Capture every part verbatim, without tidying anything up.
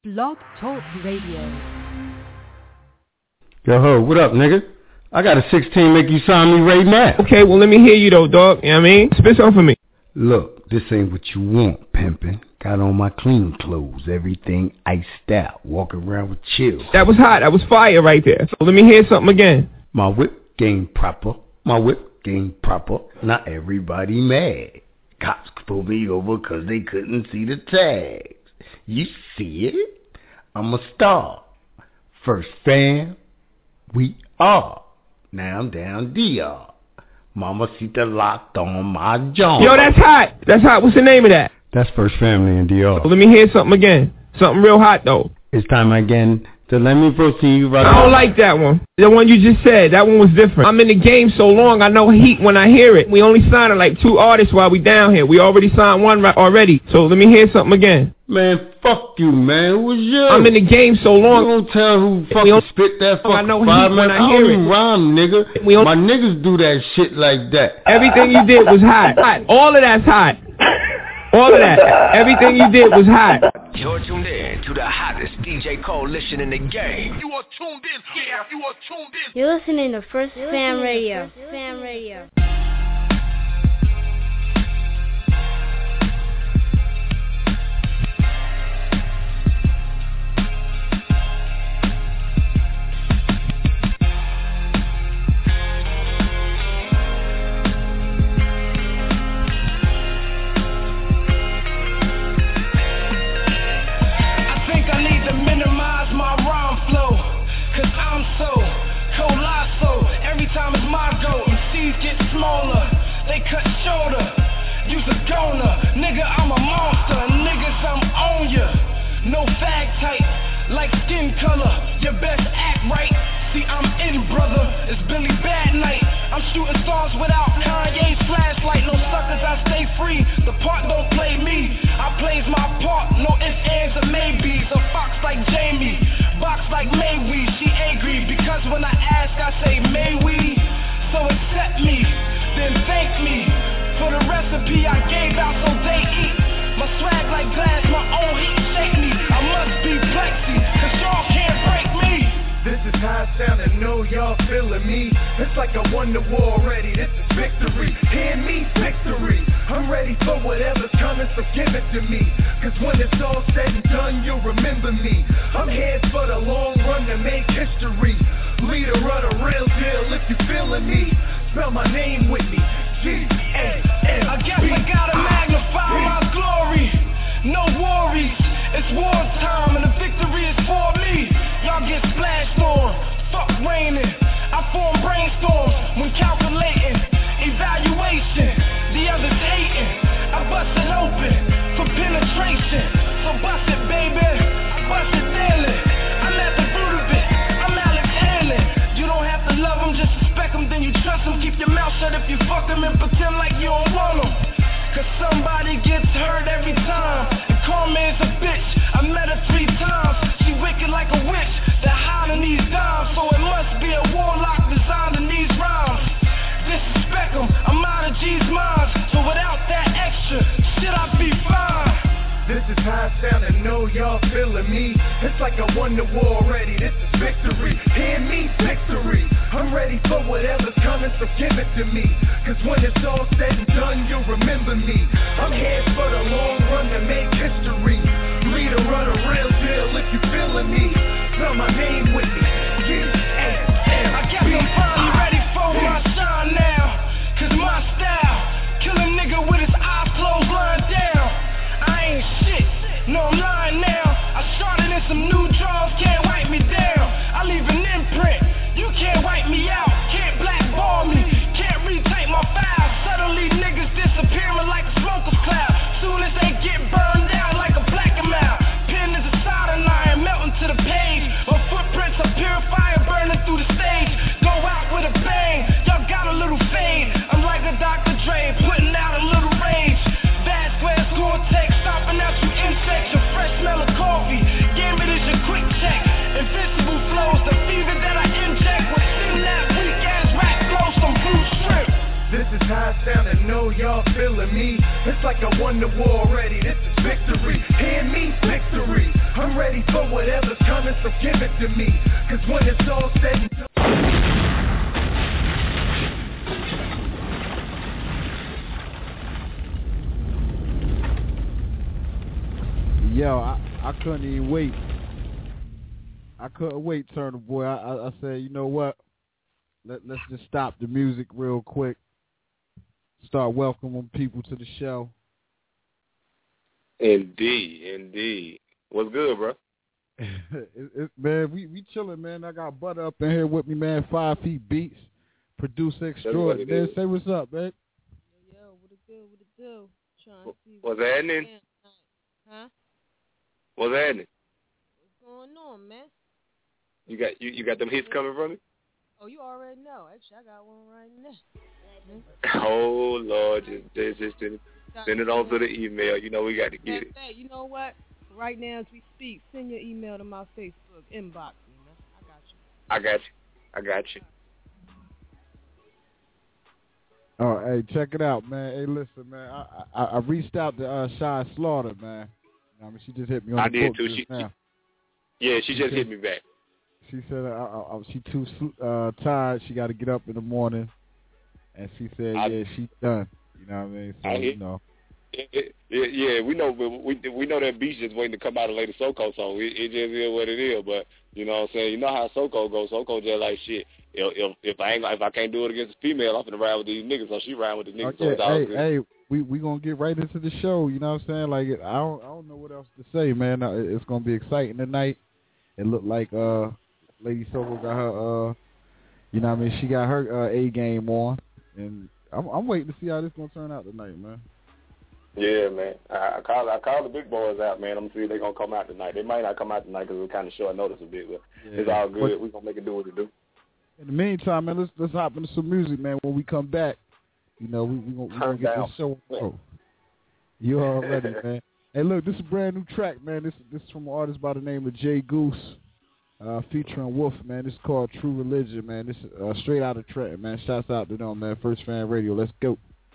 Blog Talk Radio. Yo, ho, what up, nigga? I got a sixteen make you sign me right now. Okay, well, let me hear you, though, dog. You know what I mean? Spit something for me. Look, this ain't what you want, pimpin'. Got on my clean clothes, everything iced out, walking around with chill. That was hot. That was fire right there. So let me hear something again. My whip game proper. My whip game proper. Not everybody mad. Cops pulled me over because they couldn't see the tags. You see it? I'm a star. First fam, we are. Now I'm down D R. Mamacita locked on my jaw. Yo, that's hot. That's hot. What's the name of that? That's First Family in D R. So let me hear something again. Something real hot, though. It's time again to let me proceed. Right I don't like that one. The one you just said, that one was different. I'm in the game so long, I know heat when I hear it. We only signed like two artists while we down here. We already signed one right already. So let me hear something again. Man, fuck you, man. Who was you? I'm in the game so long. You don't tell who fucking spit that fucking I know five heat when minutes. I hear it. Rhyme, nigga. We My niggas do that shit like that. Everything you did was hot. hot. All of that's hot. All of that. Everything you did was hot. You're tuned in to the hottest D J coalition in the game. You are tuned in. Yeah, you are tuned in. You're listening to First Fam Radio. First Fam Radio. Time is my goal, M Cs get smaller, they cut shorter, use a goner, nigga I'm a monster, niggas I'm on ya, no fag type, like skin color, your best act right, see I'm in brother, it's Billy Bad Night, I'm shooting stars without Kanye's flashlight, no suckers I stay free, the part don't play me, I plays my part, no ifs, ands, or maybes, a fox like Jamie, box like May-we, she angry, because when I ask I say may we, so accept me, then thank me, for the recipe I gave out so they eat, my swag like glass, my own heat shake me, I must be plexi, cause y'all can't break me. This is how I sound and know y'all feeling me. It's like I won the war already, this is victory. Hear me, victory. I'm ready for whatever's coming, so give it to me. Cause when it's all said and done, you'll remember me. I'm headed for the long run to make history. Leader of the real deal, if you feeling me. Spell my name with me, G A N. I guess I gotta magnify my glory. No worries, it's war time and the victory is for me. Y'all get splashed on, fuck raining. I form brainstorms when calculating, evaluation. The others hating, I bust it open for penetration. So bust it, baby, I bust it daily. I'm at the root of it, I'm Alex Haley. You don't have to love them, just respect them, then you trust them. Keep your mouth shut if you fuck them and pretend like you don't want them. Cause somebody gets hurt every time. And Carmen's a bitch, I met her three times. She wicked like a witch, that hiding these dimes. So it must be a warlock designing these rhymes. Disrespect them, I'm out of G's minds. So without that extra, shit I be fine. This is how I sound and know y'all feeling me. It's like I won the war already, this is victory. Hear me, victory. I'm ready for whatever's coming, so give it to me. Cause when it's all said and done, you'll remember me. I'm headed for the long run to make history. Leader of the real deal, if you feeling me. Spell my name with me, G A N. I guess I'm finally ready for my shine now. Cause my style, kill a nigga with his eyes closed, lying down. I ain't shit, no I'm lying now. I started in some new draws, can't wipe me down. I leave an imprint, you can't wipe me out. Can't blackball me, can't retype my files. Suddenly niggas disappearing like a smoker's cloud. Soon as they get burned down like a black amount. Pen is a soldering iron, melting to the page. My footprints are purifier, burning through the stage. Go out with a bang, y'all got a little fade. I'm like a Doctor Dre, putting out a little rage. Bad glass Gore-Tex, stomping out you insects. Your fresh smell of coffee, gambit is your quick check. Invincible flows, the fever that I inject. With sin that weak ass rap flows, some blue strip. This is how I sound and know y'all feeling me. It's like I won the war already, this is victory. Hear me, victory. I'm ready for whatever's coming, so give it to me. Cause when it's all said and done. Yo, I, I couldn't even wait. I couldn't wait, Turner Boy. I, I, I said, you know what? Let, let's just stop the music real quick. Start welcoming people to the show. Indeed, indeed. What's good, bro? it, it, man, we, we chilling, man. I got Butter up in here with me, man. Five Feet Beats, producer extraordinaire. Say what's up, man. Yo, yo, what it do, what it do? Trying to see what's happening? Huh? What's happening? What's going on, man? You got you, you got them hits coming from me? Oh, you already know. Actually, I got one right now. Oh, Lord, just, just, just send, send it on to the email. You know we got to get it. Hey, you know what? Right now as we speak, send your email to my Facebook inbox. You know? I got you. I got you. I got you. Oh, hey, check it out, man. Hey, listen, man. I I, I reached out to uh, Shy Slaughter, man. I mean, she just hit me on I the did book too. just She, now. yeah, she, she just said, hit me back. She said uh, uh, uh, she too uh, tired. She got to get up in the morning, and she said, I, yeah, she's done. You know what I mean? So, I you know. Yeah, yeah, we know. We we know that beach just waiting to come out and lay the Soko song. It, it just is what it is. But you know what I'm saying. You know how Soko goes. Soko just like shit. If if, if I ain't if I can't do it against a female, I'm finna ride with these niggas. So she ride with the niggas. Okay, so hey, good. hey, we we gonna get right into the show. You know what I'm saying? Like I don't I don't know what else to say, man. It's gonna be exciting tonight. It looked like uh, Lady Soko got her uh, you know what I mean. She got her uh, A game on, and I'm I'm waiting to see how this gonna turn out tonight, man. Yeah, man. I, I call I call the big boys out, man. I'm gonna see if they're gonna come out tonight. They might not come out tonight because we're kind of short notice a bit, but yeah, it's all good. We're gonna make it do what it do. In the meantime, man, let's let's hop into some music, man. When we come back, you know, we we gonna, we gonna get this show. Oh, you already, man. Hey, look, this is a brand new track, man. This this is from an artist by the name of Jay Goose, uh, featuring Wolf, man. This is called True Religion, man. This is uh, straight out of Trenton, man. Shouts out to them, man. First Fan Radio. Let's go.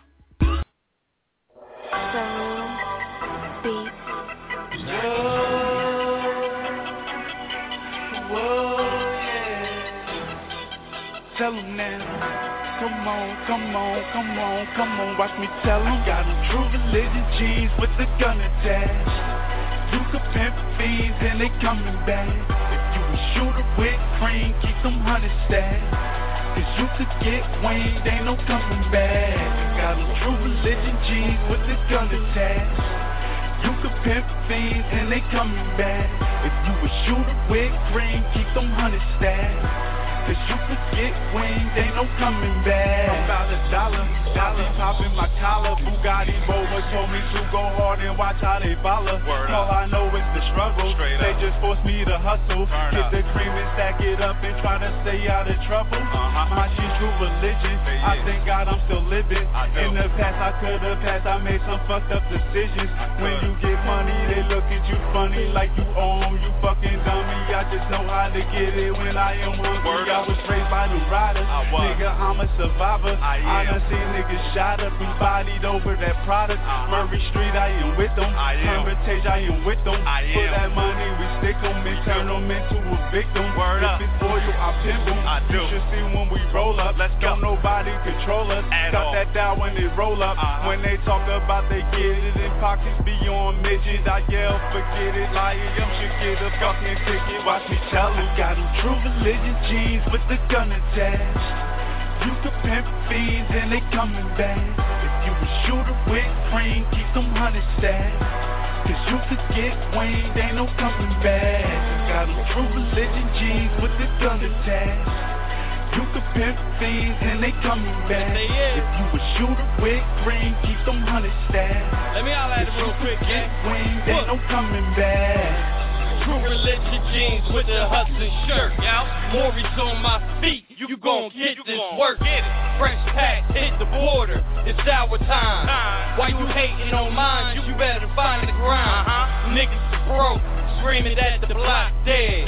Tell them now, come on, come on, come on, come on, watch me tell them. Got them true religion jeans with the gun attached. You can pimp fiends and they coming back. If you a shooter with cream, keep them hundred stashed. Cause you could get winged, ain't no coming back. Got them true religion jeans with the gun attached. You can pimp fiends and they coming back. If you a shooter with cream, keep them hundred stashed. Cause you could get winged, ain't no coming back. About a dollar, dollar popping my collar. Bugatti Bova told me to go hard and watch how they follow. Word All up. I know is the struggle. Straight they up. Just force me to hustle. Turn Get up. The cream and stack it up and try to stay out of trouble. Uh-huh. My shit true religion. Hey, yeah. I thank God I'm still living. In the past I could've passed, I made some fucked up decisions. When you get money, they look at you funny like you own. You fucking dummy. I just know how to get it when I am hungry. I was raised by the riders. Nigga, I'm a survivor. I, I done seen niggas shot up and bodied over that product. Uh-huh. Murray Street, I am with them. Hermitage, I am with them. I For am. That money, we stick them and turn them into a victim. Word if up. It's for you, I pimp them. I do. You should see when we roll up. Let's go. Don't nobody control us. At Cut all. That down when they roll up. Uh-huh. When they talk about they get it and pockets beyond midget, I yell, forget it. Liar, you should get a fucking ticket. Watch me tell them. Got them true religion jeans with the gun attached. You can pimp fiends and they coming back. If you a shooter with cream, keep them hundred stashed. Cause you could get winged, ain't no coming back. Got them true religion jeans with the gun attached. You can pimp fiends and they coming back. If you a shooter with cream, keep them hundred stashed. Let me holler at it real quick, get winged, ain't no coming back. True religion jeans with the hustling shirt, yo. Maury's on my feet, you, you gon' get you this gon work. Get it. Fresh pack, hit the border, it's our time. time. While you hating on mine, you better find the grind. Uh-huh. Niggas broke, screaming at the block dead. dead.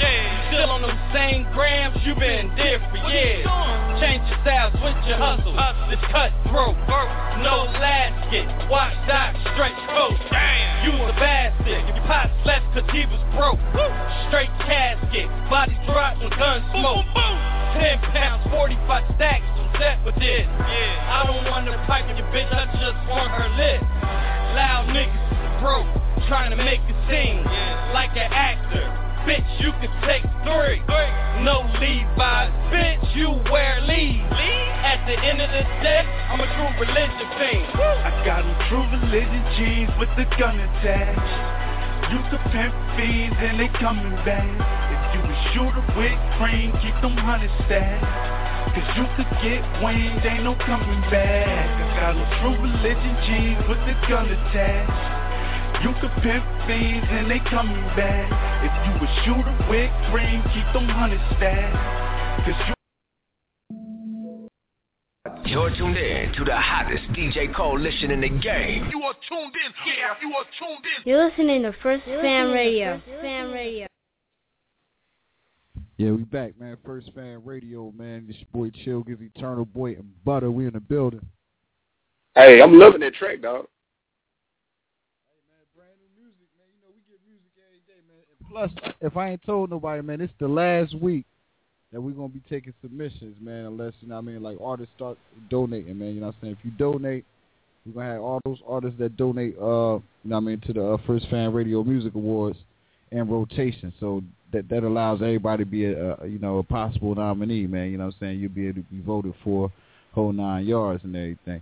Still on them same grams, you been there for years. Change your style, switch your hustle. It's cutthroat, no lasket. Watch Doc, stretch coat. Use a basket. Your pots left cause he was broke. Straight casket. Body drop when guns smoke. Ten pounds, forty-five stacks. I'm set with this. I don't want to pipe with your bitch, I just want her lit. Loud niggas broke, trying to make it seem like an actor. Bitch, you can take three. No Levi's, bitch, you wear Lee's. At the end of the day, I'm a true religion fiend. I got them true religion jeans with the gun attached. You can pimp fiends and they coming back. If you a shooter with cream, keep them hundred stacks. Cause you could get winged, ain't no coming back. I got them true religion jeans with the gun attached. You can pimp fiends and they coming back. If you a shooter with cream, keep them hundred stacks. Cause you You're tuned in to the hottest D J coalition in the game. You are tuned in, yeah, you are tuned in. You're listening to First Fan Radio. Fan Radio. Yeah, we back, man. First Fan Radio, man. This boy Chill gives Eternal Boy and Butter. We in the building. Hey, I'm loving that track, dog. Plus, if I ain't told nobody, man, it's the last week that we're going to be taking submissions, man, unless, you know what I mean, like artists start donating, man, you know what I'm saying? If you donate, we're going to have all those artists that donate, uh, you know what I mean, to the uh, First Fan Radio Music Awards in rotation. So that that allows everybody to be, a, a, you know, a possible nominee, man, you know what I'm saying? You'll be able to be voted for whole nine yards and everything.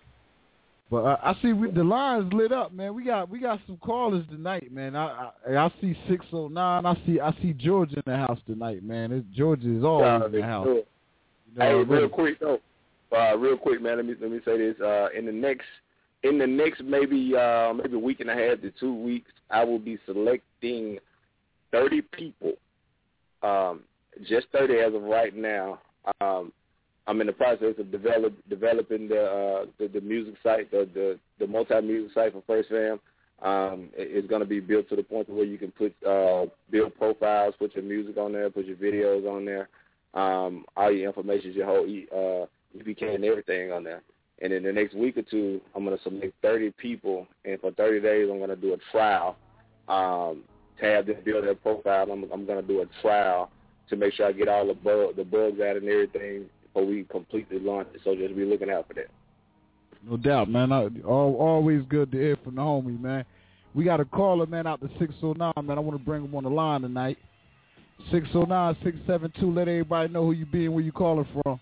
But uh, I see we, the lines lit up, man. We got we got some callers tonight, man. I I, I see six oh nine. I see I see Georgia in the house tonight, man. It's, Georgia is always yeah, in the house. Cool. You know, hey, real really. quick though, uh, real quick, man. Let me let me say this. Uh, in the next in the next maybe uh, maybe week and a half to two weeks, I will be selecting thirty people. Um, just thirty as of right now. Um, I'm in the process of develop, developing the, uh, the the music site, the the, the multi-music site for First Fam. Um, it, it's going to be built to the point where you can put uh, build profiles, put your music on there, put your videos on there, um, all your information, your whole uh, E P K and everything on there. And in the next week or two, I'm going to select thirty people, and for thirty days, I'm going to do a trial um, to have them build their profile. I'm, I'm going to do a trial to make sure I get all the bug, the bugs out and everything. Or we completely launch it, so just be looking out for that. No doubt, man. I, all, always good to hear from the homie, man. We got a caller, man, out to six oh nine, man. I want to bring him on the line tonight. six oh nine, six seven two. Let everybody know who you be and where you calling from.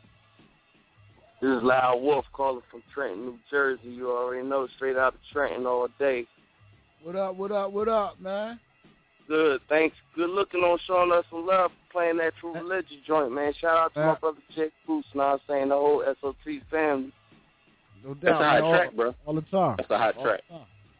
This is Loud Wolf calling from Trenton, New Jersey. You already know, straight out of Trenton all day. What up, what up, what up, man? Good, thanks. Good looking on showing us some love for playing that True Religion joint, man. Shout out to man. my brother Jake Boost, you know what I'm saying, the whole S O T family. No doubt, That's a hot man, track, all, bro. All the time. That's a hot all track.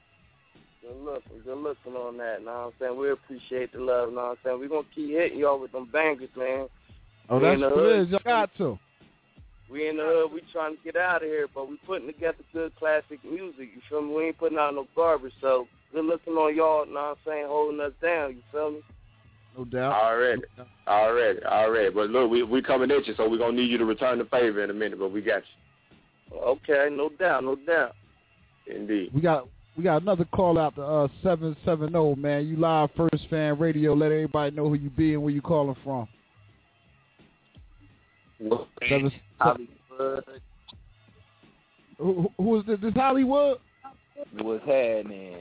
Good looking, good looking on that, you know what I'm saying. We appreciate the love, you know what I'm saying. We're going to keep hitting y'all with them bangers, man. Oh, we that's what it is. Y'all got to. We in the hood, we trying to get out of here, but we putting together good classic music, you feel me? We ain't putting out no garbage, so good looking on y'all, you know what I'm saying, holding us down, you feel me? No doubt. Already, already, already. But look, we we coming at you, so we're going to need you to return the favor in a minute, but we got you. Okay, no doubt, no doubt. Indeed. We got we got another call out to uh, seven seven zero, man. You live First Fan Radio. Let everybody know who you be and where you calling from. Seven, Hollywood. Who, who is this? This Hollywood? What's happening?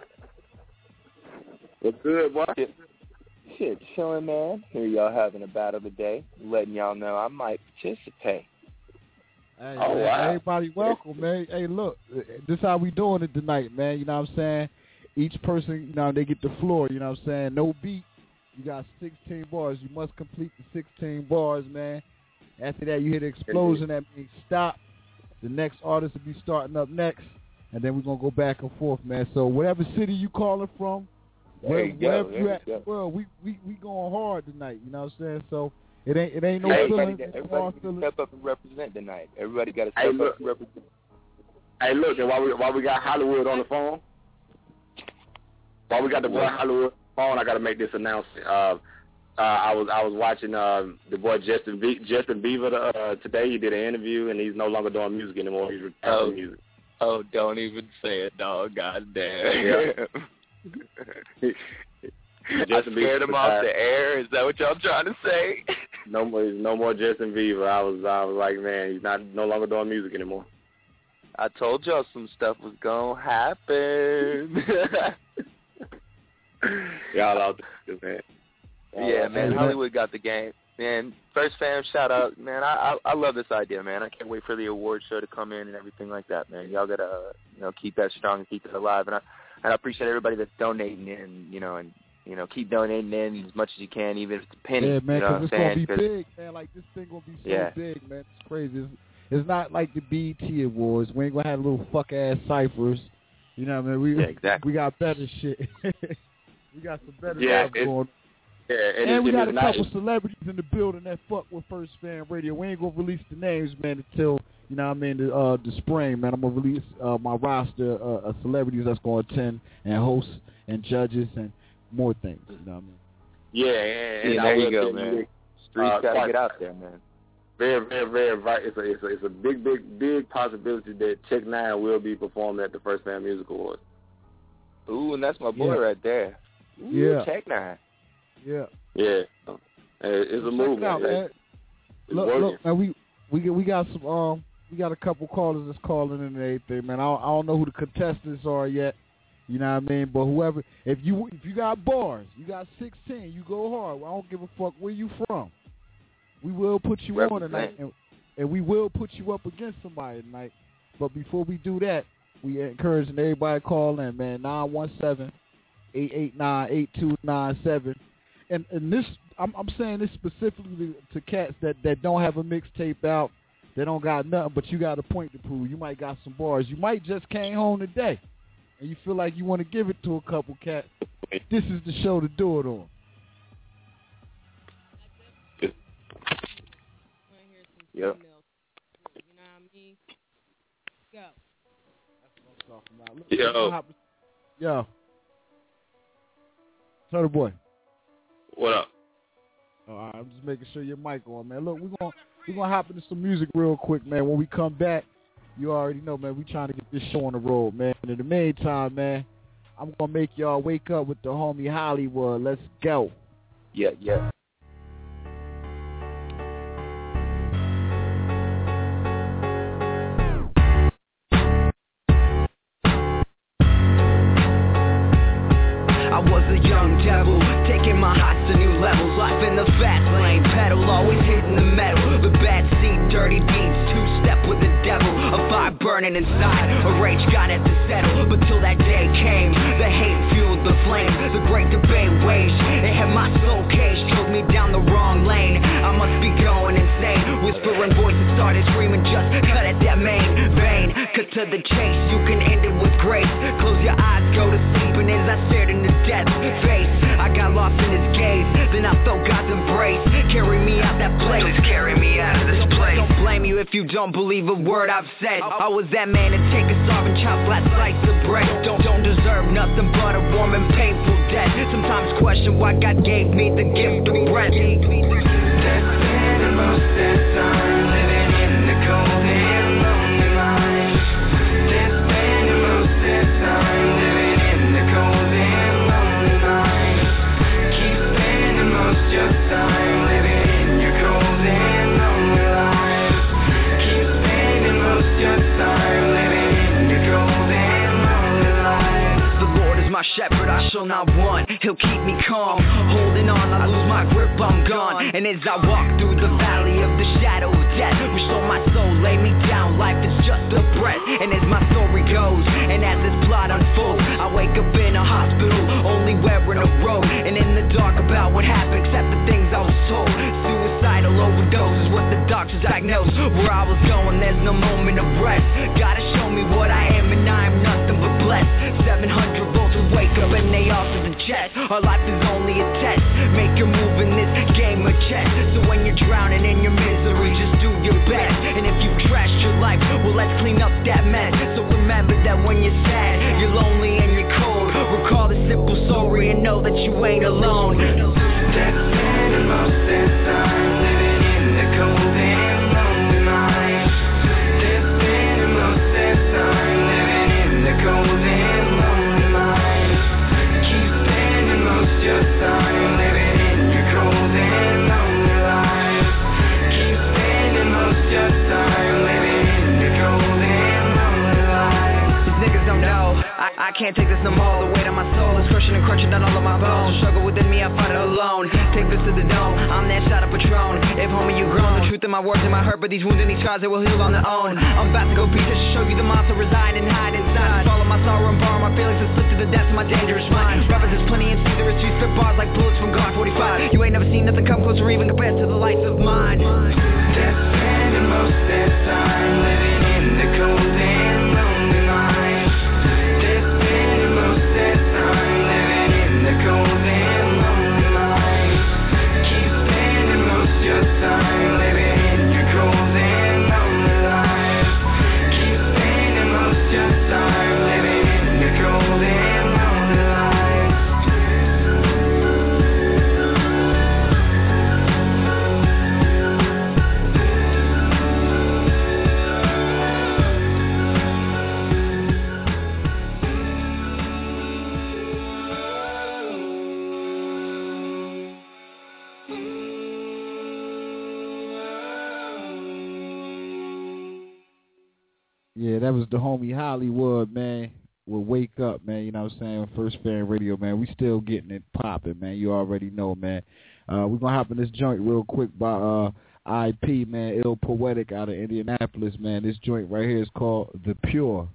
What's good, boy? Shit, shit chilling, man. Here y'all having a battle today. Letting y'all know I might participate. Hey, oh, man, wow. Everybody welcome, man. Hey, look, this how we doing it tonight, man. You know what I'm saying? Each person, you know, they get the floor, you know what I'm saying? No beat. You got sixteen bars. You must complete the sixteen bars, man. After that, you hit an explosion. That means stop. The next artist will be starting up next. And then we're going to go back and forth, man. So whatever city you calling from, where, you wherever go, you at you in the world, we, we, we going hard tonight. You know what I'm saying? So it ain't it ain't no hey, feeling. Everybody, everybody got to step up and represent tonight. Everybody got to step hey, up look. and represent. Hey, look, and while we, while we got Hollywood on the phone, while we got the boy Hollywood on the phone, I got to make this announcement. Uh, uh, I was I was watching uh, the boy Justin Be- Justin Bieber uh, today. He did an interview, and he's no longer doing music anymore. He's retired Oh. from music. Oh, don't even say it, dog. God damn. Yeah. I Justin scared Bieber him off retired. the air. Is that what y'all trying to say? No more, no more Justin Bieber. I was, I was like, man, he's not no longer doing music anymore. I told y'all some stuff was gonna happen. Y'all out there, man. Y'all Yeah, out man, there. Hollywood got the game. Man, First Fam, shout out. Man, I, I I love this idea, man. I can't wait for the award show to come in and everything like that, man. Y'all gotta, uh, you know, keep that strong and keep it alive. And I, and I appreciate everybody that's donating in, you know, and, you know, keep donating in as much as you can, even if it's a penny. Yeah, man, you know what I'm it's saying? gonna be 'Cause- big, man. Like this thing gonna be so Yeah. big, man. It's crazy. It's, it's not like the B E T Awards. We ain't gonna have little fuck ass ciphers. You know what I mean? We Yeah, exactly. we got better shit. We got some better Yeah, stuff it's- going on. Yeah, and, And it's, we got a it's not, couple celebrities in the building that fuck with First Fan Radio. We ain't gonna release the names, man, until, you know what I mean, the, uh, the spring, man. I'm gonna release uh, my roster uh, of celebrities that's gonna attend and host and judges and more things. You know what I mean? Yeah, and, Yeah, and there I you will go, tell man. this, Streets uh, gotta quite- get out there, man. Very, very, very. vi- It's a, it's a, it's a big, big, big possibility that Tech Nine will be performing at the First Fan Music Awards. Ooh, and that's my boy Yeah. right there. Ooh, Yeah. Tech Nine. Yeah. Yeah, Uh, it's a Check movement. it out, It's- man. it's Look, working. look, man, we we get- we got some um we got a couple callers that's calling in and everything, man. I don't, I don't know who the contestants are yet. You know what I mean? But whoever, if you if you got bars, you got sixteen, you go hard. I don't give a fuck where you from. We will put you on tonight, and, and we will put you up against somebody tonight. But before we do that, we encouraging everybody to call in, man. nine one seven, eight eight nine, eight two nine seven. And and this, I'm, I'm saying this specifically to, to cats that, that don't have a mixtape out, they don't got nothing, but you got a point to prove. You might got some bars. You might just came home today, and you feel like you want to give it to a couple cats. This is the show to do it on. Yep. You know what I mean? Go. Yo, Yo. Turtle Boy. what up? All right, I'm just making sure your mic on, man. Look, we're gonna we're gonna hop into some music real quick, man. When we come back, you already know, man, we trying to get this show on the road, man. And in the meantime, man, I'm gonna make y'all wake up with the homie Hollywood. Let's go. Yeah, yeah. I was a young devil, taking my hearts to new levels. Life in the fast lane, pedal, always hitting the metal. The bad seed, dirty deeds, two-step with the devil. A fire burning inside, a rage God had to settle. But till that day came, the hate fueled the flame. The great debate waged, it had my soul caged, drove me down the wrong lane. I must be going insane. Whispering voices started screaming, just cut at that main vein. Cut to the chase, you can end it with grace. Close your eyes, go to sleep, and as I stared into death's face, I got lost in his gaze. Then I felt God's embrace. Carry me out that place. Please carry me out of this place. Don't blame you if you don't believe a word I've said. I was that man to take a starving child flat slice of bread. Don't don't deserve nothing but a warm and painful death. Sometimes question why God gave me the gift of breath. That's spending most of that time living in the cold and lonely life. That's spending most of that time living in the cold and lonely life. Keep spending most of your time living in your cold and lonely life. Keep spending most of your time living in your cold and lonely life. The Lord is my shepherd, I shall not want. He'll keep me calm. Holding on, I lose my grip, I'm gone. And as I walk through the valley of the shadow of death, restore my soul, lay me down. Life is just a breath. And as my story goes, and as this plot unfolds, I wake up in a hospital, only wearing a robe. And in the dark about what happened, except the things I was told. Suicidal overdose is what the doctors diagnosed. Where I was going, there's no moment of rest. Gotta show me what I am, and I am nothing but blessed. seven hundred volts will wake up and they off to the chest. Our life is only a test. Make your move in this game of chess. So when you're drowning in your misery, just do your best. And if you trashed your life, well, let's clean up that mess. So remember that when you're sad, you're lonely and you're cold, recall the simple story and know that you ain't alone. That's I can't take this no more. The weight on my soul is crushing and crunching down all of my bones. The struggle within me, I fight it alone. Take this to the dome, I'm that shot of Patron. If homie you grown, the truth in my words and my hurt, but these wounds and these scars, they will heal on their own. I'm about to go beat this to show you the monster reside and hide inside. Follow my sorrow and bar my feelings and slip to the depths of my dangerous mind. Rappers, there's plenty in see the streets, spit bars like bullets from Glock forty-five. You ain't never seen nothing come close or even compared to the lights of mine. Just spending most of that time living in the cold and lonely life. Just spending most of that time living in the cold and lonely life. Keep spending most of your time living in your cold and lonely life. Keep spending most of your time living in your cold and lonely life. Yeah, that was the homie Hollywood, man. We'll wake up, man. You know what I'm saying? First Fan Radio, man. We still getting it popping, man. You already know, man. Uh, we're going to hop in this joint real quick by uh, I P, man. Ill Poetic out of Indianapolis, man. This joint right here is called The Pure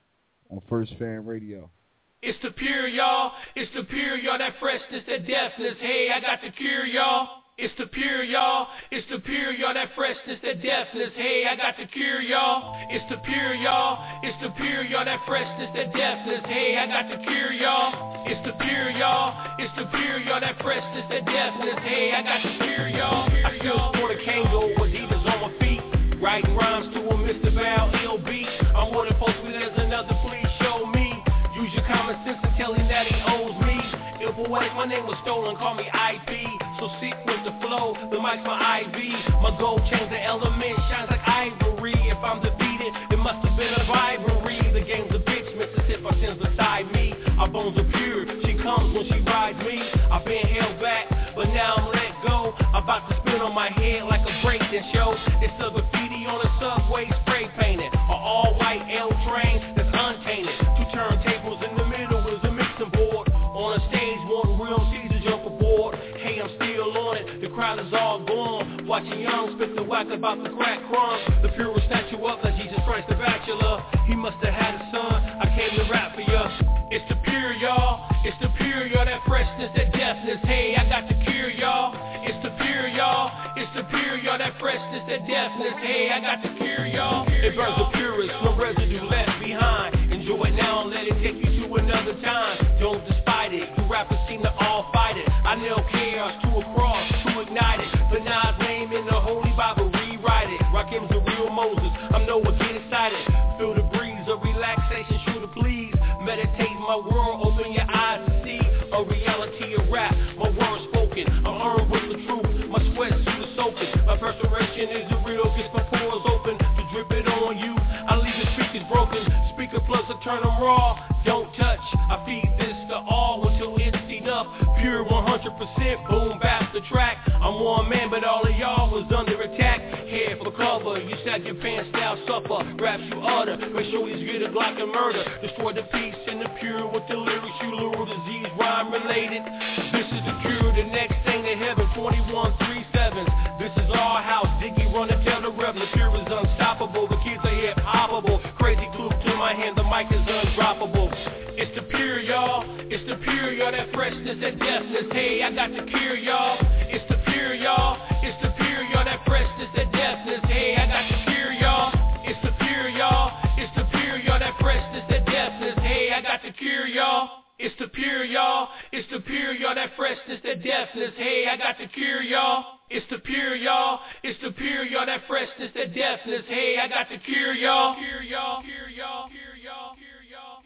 on First Fan Radio. It's the pure, y'all. It's the pure, y'all. That freshness, that deafness. Hey, I got the cure, y'all. It's the pure, y'all. It's the pure, y'all. That freshness, that deafness. Hey, I got the cure, y'all. It's the pure, y'all. It's the pure, y'all. That freshness, that deafness. Hey, I got the cure, y'all. It's the pure, y'all. It's the pure, y'all. That freshness, that deafness. Hey, I got the cure, y'all. I still sport a Kango, Adidas on my feet. Writing rhymes to a Mister Val, L B. I'm more than folks with there's another, please show me. Use your common sense and tell him that he owes me. If a way my name was stolen, call me I P. So sick with the flow, the mic's my I V. My gold chains, the element shines like ivory. If I'm defeated, it must have been a rivalry. The game's a bitch, Mississippi sins beside me. Our bones are pure, she comes when she rides me. I've been held back, but now I'm let go. I'm about to spin on my head like a breakdance show. It's a graffiti on the subway, spray painted. An all-white L train that's untainted. Two turntables in the middle is a mixing board. On a stage, one real Caesar jump aboard. Hey, I'm still on it, the crowd is all gone. Watching young spit the whack about the crack crumbs. The pure will snatch you up like Jesus Christ the Bachelor. He must have had a son, I came to rap for ya. It's the pure, y'all. It's the pure, y'all. That freshness, that deafness. Hey, I got the cure, y'all. It's the pure, y'all. It's the pure, y'all. That freshness, that deafness. Hey, I got the cure, y'all. It burns the purest, no residue left behind. Enjoy it now and let it take you to another time. Don't despite it, you rappers seem to all fight it. I nail chaos to a cross, to ignite it. But Nas' name in the Holy Bible, rewrite it. Rakim's the real Moses, I'm Noah, get excited. Feel the breeze of relaxation, sure to please. Meditate my world, open your eyes to see a reality of rap. My words spoken, I'm armed with the truth. My sweat suit is soaking. My perspiration is a real, gets my pores open to drip it on you. I leave the speakers broken, speaker plugs I turn them raw. Don't touch, I feed this to all until it's enough. Pure one hundred percent, boom, bap the track. I'm one man, but all of y'all was under attack. Head for cover, you said your pants style suffer. Raps you utter, make sure these get a Glock and murder. Destroy the peace and the pure with the lyrics you lure. Disease rhyme related. This is the cure, the next thing to heaven. Twenty-one three sevens. This is our house. Diggy run and tell the rev. The pure is unstoppable. The kids are hip hoppable. Crazy clue to my hand. The mic is undroppable. It's the pure, y'all. It's the pure, y'all. That freshness, that deafness. Hey, I got the cure, y'all. It's the pure, y'all. It's the pure, y'all. That freshness, that deafness. Hey, I got the cure, y'all. It's the pure, y'all. It's the pure, y'all. That freshness, that deafness. Hey, I got the cure, y'all. It's the pure, y'all. It's the pure, y'all. That freshness, that deafness. Hey, I got the cure, y'all. It's the pure, y'all. It's the pure, y'all. That freshness, that deafness. Hey, I got the cure, y'all. Cure, y'all. Cure, y'all. Cure, y'all. Cure, y'all.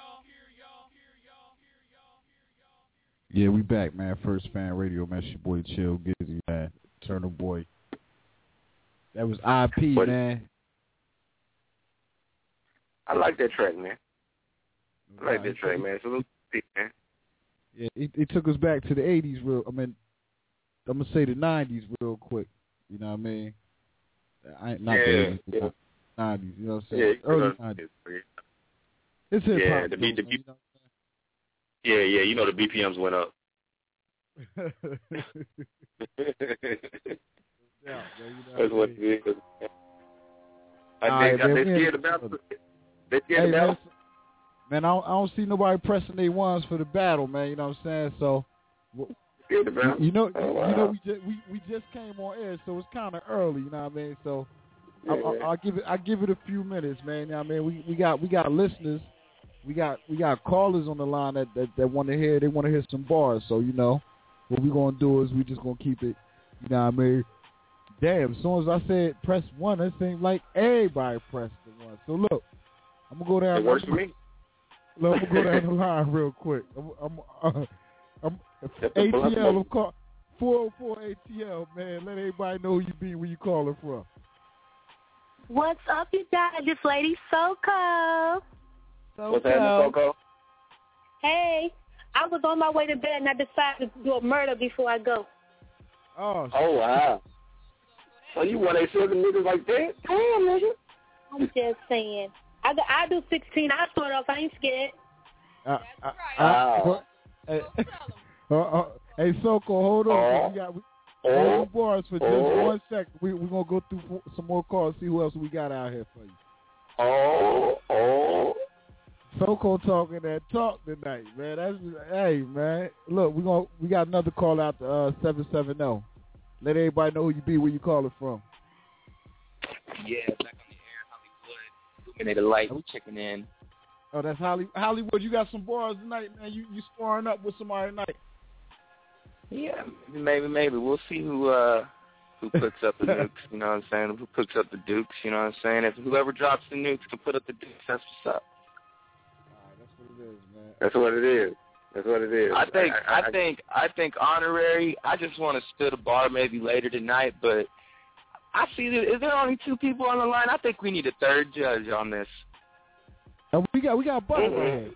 Yeah, we back, man. First Fan Radio, man. It's your boy Chill Gizzy, man. Turner Boy. That was I P, what? Man. I like that track, man. I like that track, man. Salute to man. Yeah, it, it took us back to the eighties real, I mean, I'm going to say the nineties real quick. You know what I mean? I ain't not yeah, the eighties, yeah. nineties, you know what I'm saying? Yeah, early nineties. It's hip hop. Yeah, the, B, the B, yeah, yeah. You know the B P Ms went up. yeah, yeah, That's what it is. I All think right, they man, scared about. They scared hey, about. Man, man I, don't, I don't see nobody pressing their ones for the battle, man. You know what I'm saying? So, Scared about. you know, Oh, wow. you know, we just we, we just came on air, so it's kind of early. You know what I mean? So, Yeah. I, I, I'll give it I give it a few minutes, man. You know what I mean? We we got we got listeners, we got we got callers on the line that that, that want to hear they want to hear some bars. So you know, what we gonna do is we just gonna keep it. You know what I mean? Damn, as soon as I said press one, it seemed like everybody pressed the one. So look, I'm gonna go down. It works for me. Look, I'm gonna go down the line real quick. I'm, I'm, uh, I'm A T L. I'm call four oh four A T L. Man, let everybody know who you be, where you calling from. What's up, you guys? It's Lady Soko. What's happening, Soko? Hey, I was on my way to bed and I decided to do a murder before I go. Oh, oh wow. So you want a seven niggas like that? Damn, nigga. I'm just saying. I got, I do sixteen. I start off. I ain't scared. Uh, uh, uh, hey, uh, uh, hey, Soko, hold on. Oh. We got we, Oh. hold bars for just Oh. one second. We we're gonna go through some more calls, see who else we got out here for you. Oh, oh. Soko talking that talk tonight, man. That's hey, man. Look, we gonna we got another call out to uh seven seven zero. Let everybody know who you be, where you calling from. Yeah, back on the air, Hollywood, Illuminated Light, checking in. Oh, that's Holly, Hollywood. You got some bars tonight, man. You you sparring up with somebody tonight. Yeah, maybe, maybe. We'll see who uh who puts up the nukes, you know what I'm saying? Who puts up the dukes, you know what I'm saying? If whoever drops the nukes can put up the dukes, that's what's up. That's what it is, man. That's what it is. That's what it is. I think I, I, I think I think honorary, I just want to spit a bar maybe later tonight, but I see that is there only two people on the line? I think we need a third judge on this. And we got we got Butter mm-hmm. right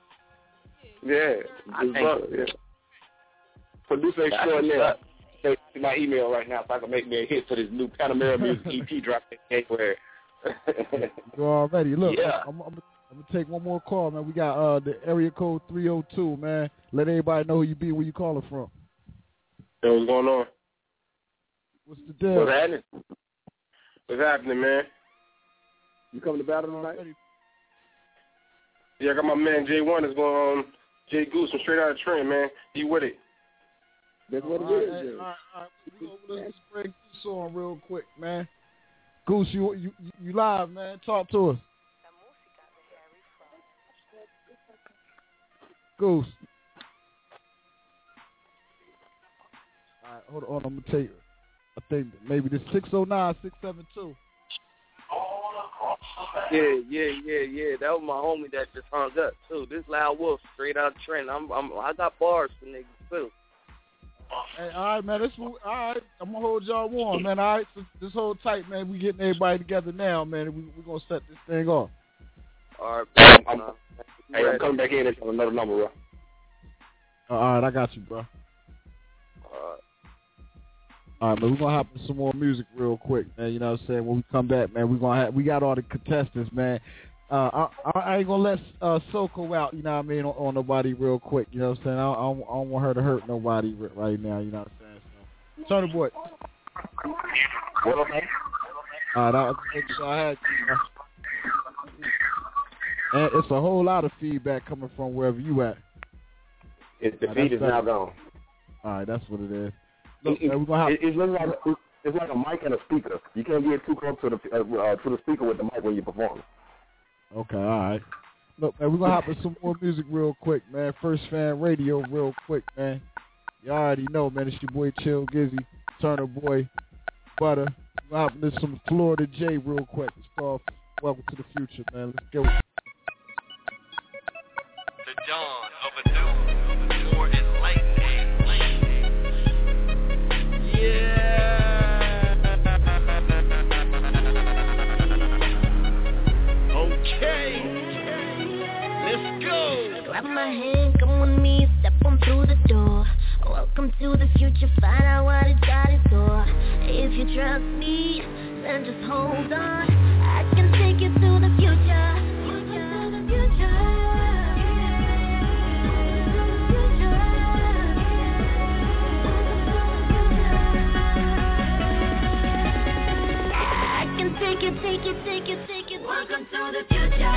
here. Yeah. I think Butter, yeah. Producer extraordinaire. Take my email right now so I can make me a hit for this new Panamera Music E P dropping in January. You already look. Yeah. I'm, I'm, I'm gonna take one more call, man. We got uh the area code three oh two, man. Let everybody know who you be, where you calling from. Hey, what's going on? What's the deal? What's happening? What's happening, man? You coming to battle tonight? Yeah, I got my man J one that's going on. Jay Goose from Straight Outta Trend, man. He with it. That's what all it right, is. All right, all right. We gonna let's bring Goose on real quick, man. Goose, you you you live, man. Talk to us. Goose. All right, hold on. I'm gonna take. I think maybe this six oh nine, six seven two. Yeah, yeah, yeah, yeah. That was my homie that just hung up too. This Loud Wolf, Straight Out Trend. I'm, I'm, I got bars for niggas too. Hey, all right, man. This all right. I'm gonna hold y'all warm, man. All right, so this whole tight, man. We getting everybody together now, man. And we we gonna set this thing off. All right, I'm, I'm, uh, hey, I'm coming back in and another number, bro. Uh, all right, I got you, bro. Uh, All right, man, we're going to hop into some more music real quick, man. You know what I'm saying? When we come back, man, we're gonna have, we got all the contestants, man. Uh, I, I ain't going to let uh, Soko out, you know what I mean, on, on nobody real quick. You know what I'm saying? I don't, I, don't, I don't want her to hurt nobody right now, you know what I'm saying? So, Turner Boy. What up, man? All right, I'll make sure I had you. And it's a whole lot of feedback coming from wherever you at. It's the feed is now gone. All right, that's what it is. Look, it, man, we're gonna have... it, it's, like a, it's like a mic and a speaker. You can't get too close to the uh, uh, to the speaker with the mic when you perform. Okay, all right. Look, man, we're going to hop into some more music real quick, man. First Fan Radio real quick, man. You already know, man. It's your boy Chill Gizzy, Turner Boy, Butter. We're going to hop into some Florida J real quick. It's called Welcome to the Future, man. Let's go. The dawn of a new war is lightning. Yeah. Okay. Let's go. Grab my hand, come with me, step on through the door. Welcome to the future, find out what it got in store. If you trust me, then just hold on. I can take you to the future. Future to the future. take it, take it, take it. Welcome to the future.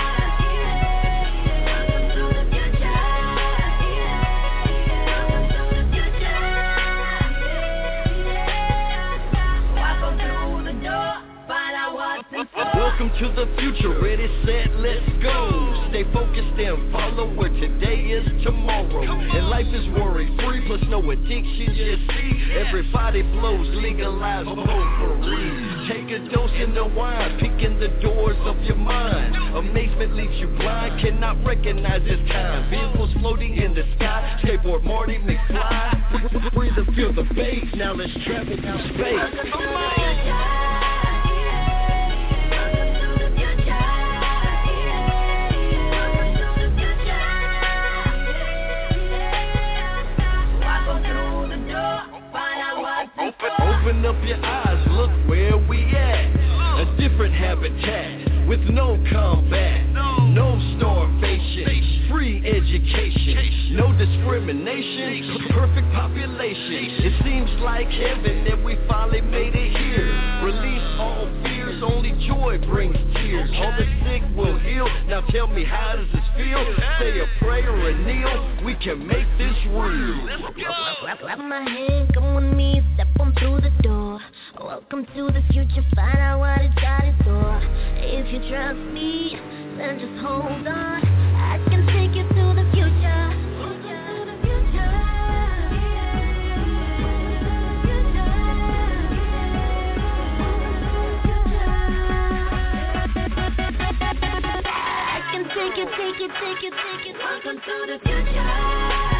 Welcome to the future, ready, set, let's go. Stay focused and follow where today is tomorrow. And life is worry-free, plus no addiction, just see. Everybody blows, legalize potpourri. Take a dose in the wine, picking the doors of your mind. Amazement leaves you blind, cannot recognize this time. Vehicles floating in the sky, skateboard Marty McFly. Breathe and feel the bass, now let's travel through space. Come on. Open up your eyes, look where we at. A different habitat with no combat, no starvation, free education, no discrimination, perfect population. It seems like heaven that we finally made it here. Release all fears, only joy brings tears. All the sick will heal. Now tell me, how does this feel? Say a prayer or kneel. We can make this real. Let's go. Grab my hand, come with me, step on through the door. Welcome to the future, find out what it's got in store. If you trust me, then just hold on. I can take you to the future. I can take it, take it, take it, take it. Welcome to the future.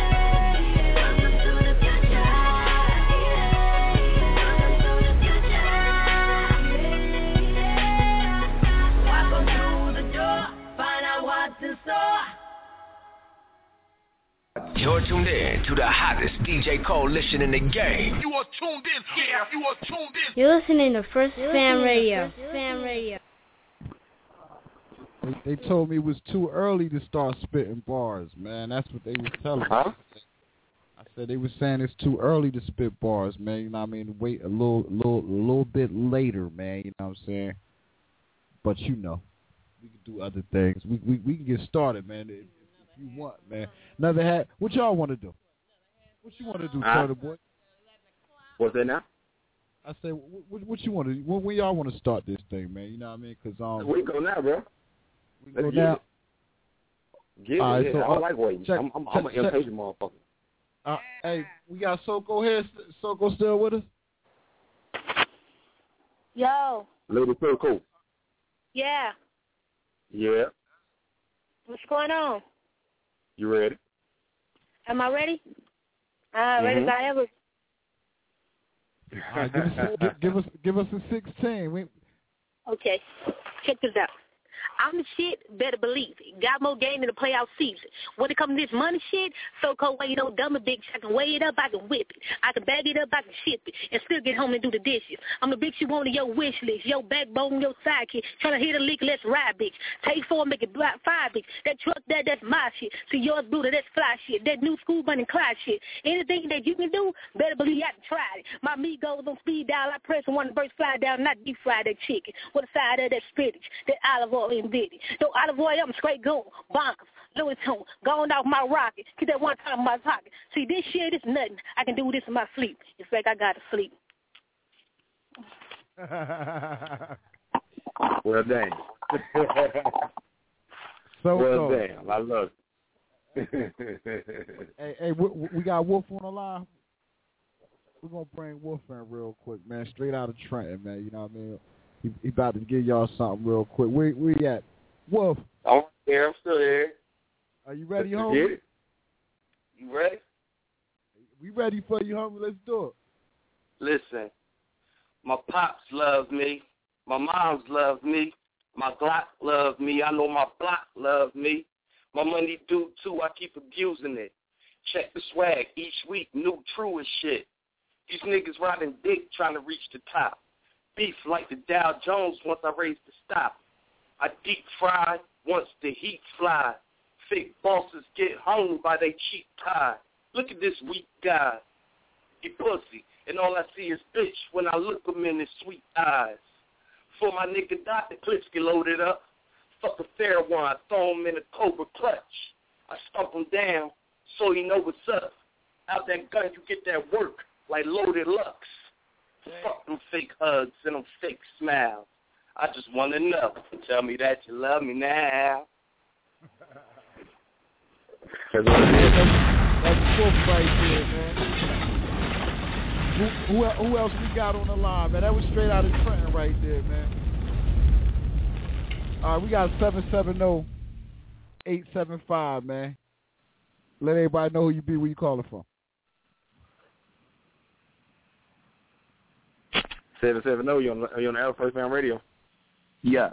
You're tuned in to the hottest D J coalition in the game. You are tuned in. Yeah, you are tuned in. You're listening to First Fam Radio. Fam Radio. They, they told me it was too early to start spitting bars, man. That's what they was telling me. Huh? I said they were saying it's too early to spit bars, man. You know what I mean? Wait a little, little, little bit later, man. You know what I'm saying? But you know, we can do other things. We we we can get started, man. If, if you want, man. Another hat. What y'all want to do? What you want to do, Turtle Boy? What's that now? I say, what, what you want to? When, when y'all want to start this thing, man? You know what I mean? Because um, we go now, bro. We go now. Get All right, it. so, I don't uh, like waiting. check, I'm, I'm, check, I'm an check. impatient motherfucker. Uh, hey, we got Soko here. Soko still with us? Yo. Lady Soko. Yeah. Yeah. What's going on? You ready? Am I ready? Uh, ready Mm-hmm. as I ever. All right, give us, give, give us, give us a sixteen. We... Okay, check this out. I'm the shit, better believe it. Got more game in the playoff season. When it comes to this money shit, so-called way no dumb and bitch. I can weigh it up, I can whip it. I can bag it up, I can ship it, and still get home and do the dishes. I'm the bitch you want on your wish list, your backbone, your sidekick. Tryna hit a lick, let's ride, bitch. Take four, make it black five, bitch. That truck, that that's my shit. See yours, Buddha, that's fly shit. That new school bunny Clyde shit. Anything that you can do, better believe I can try it. My meat goes on speed dial. I press one burst fly down, not deep fry that chicken. With a side of that spinach, that olive oil and bitty. No olive oil, I'm straight going. Bonkers, Louis Vuitton, going off my rocket. Keep that one time in my pocket. See, this shit is nothing. I can do this in my sleep. In fact, I got to sleep. Well, dang. so, well, so. damn. I love it. hey, hey, we, we got Wolf on the line. We're going to bring Wolf in real quick, man. Straight out of Trenton, man. You know what I mean? He, he about to give y'all something real quick. Where, where you at? Wolf. I'm here. I'm still here. Are you ready, Let's homie? get it. You ready? We ready for you, homie. Let's do it. Listen, my pops love me. My moms love me. My Glock love me. I know my block love me. My money do too. I keep abusing it. Check the swag each week. New, true as shit. These niggas riding dick trying to reach the top. Beef like the Dow Jones once I raise the stop. I deep fry once the heat fly. Fake bosses get hung by they cheap tie. Look at this weak guy. He pussy, and all I see is bitch when I look him in his sweet eyes. For my nigga Doctor Clips get loaded up. Fuck a fair one, throw him in a Cobra clutch. I stomp him down so you know what's up. Out that gun, you get that work like Loaded Lux. Fuck them fake hugs and them fake smiles. I just want to know. Tell me that you love me now. That's fourth right there, man. Who, who, who else we got on the line, man? That was straight out of Trenton right there, man. All right, we got seven seven zero, eight seven five, man. Let everybody know who you be, where you calling from. seven seven zero, you on, you on the First Fam Radio? Yeah.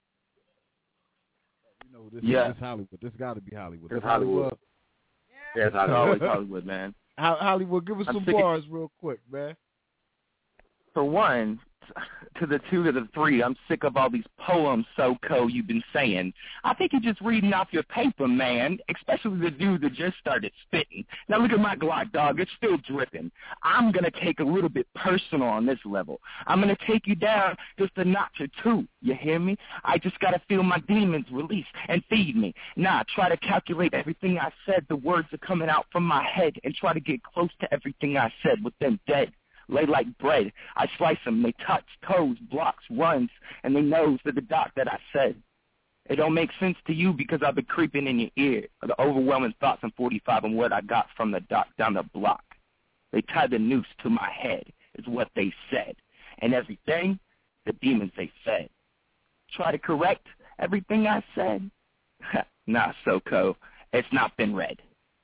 You know, this yeah. is Hollywood. This got to be Hollywood. It's Hollywood. Hollywood. Yeah, it's Hollywood. Always Hollywood, man. Hollywood, give us I'm some sick bars of, real quick, man. For one, to the two to the three, I'm sick of all these poems, so-co, you've been saying. I think you're just reading off your paper, man, especially the dude that just started spitting. Now look at my Glock, dog. It's still dripping. I'm going to take a little bit personal on this level. I'm going to take you down just a notch or two. You hear me? I just got to feel my demons release and feed me. Nah, try to calculate everything I said. The words are coming out from my head, and try to get close to everything I said with them dead. Lay like bread. I slice them. They touch, toes, blocks, runs, and they knows to the doc that I said. It don't make sense to you because I've been creeping in your ear. The overwhelming thoughts in forty-five and what I got from the doc down the block. They tied the noose to my head is what they said. And everything, the demons they fed. Try to correct everything I said. Nah, so-co. It's not been read.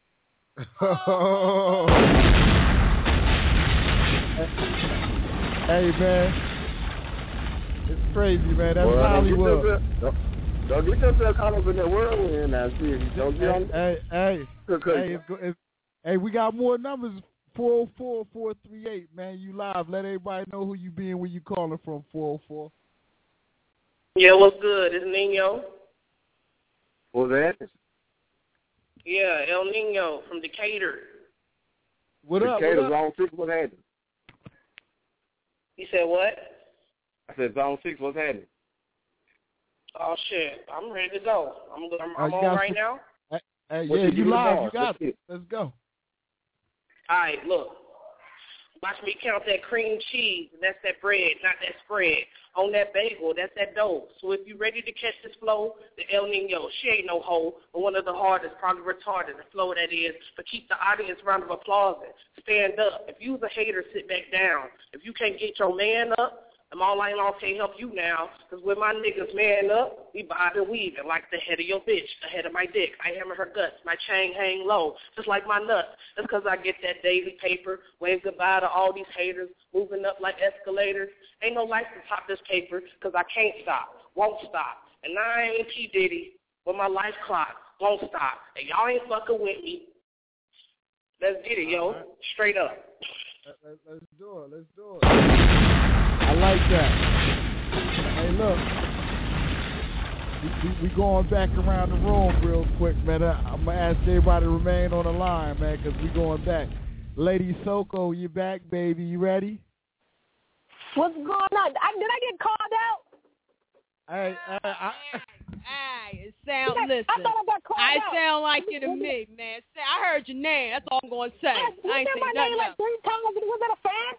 Hey, man. It's crazy, man. That's well, Hollywood. Don't, don't, don't get yourself caught up in that whirlwind now. See, don't get on. Hey, hey, hey, it's, it's, hey, we got more numbers. four oh four, four three eight, man. You live. Let everybody know who you be and where you calling from, four oh four. Yeah, what's good? It's Nino. What's that? Yeah, El Nino from Decatur. What up? Decatur, what up? Zone six, what's happening? You said what? I said Zone six, what's happening? Oh shit, I'm ready to go. I'm I'm, I'm uh, on right some, now. Hey, hey yeah, you live. You got it. Let's go. All right, look. Watch me count that cream cheese. That's that bread, not that spread. On that bagel, that's that dough. So if you ready to catch this flow, the El Nino, she ain't no hoe, but one of the hardest, probably retarded, the flow that is. But keep the audience round of applause. Stand up. If you's a hater, sit back down. If you can't get your man up, I'm all I know can't help you now, because when my niggas man up, we bob and weaving like the head of your bitch, the head of my dick. I hammer her guts, my chain hang low, just like my nuts. That's because I get that daily paper, wave goodbye to all these haters, moving up like escalators. Ain't no life to top this paper, because I can't stop, won't stop. And I ain't P. Diddy, but my life clock won't stop. And y'all ain't fucking with me. Let's get it, yo, straight up. Let's do it, let's do it. I like that. Hey, look, we, we, we going back around the room real quick, man. I, I'm going to ask everybody to remain on the line, man, because we going back. Lady so-co, you back, baby. You ready? What's going on? I, did I get called out? Hey, hey, I... Hey, it sound, I, listen, I, thought I, got called I out. sound like you to me, man. I heard your name. That's all I'm going to say. I, you I ain't said my saying name like three times. Was that a fan?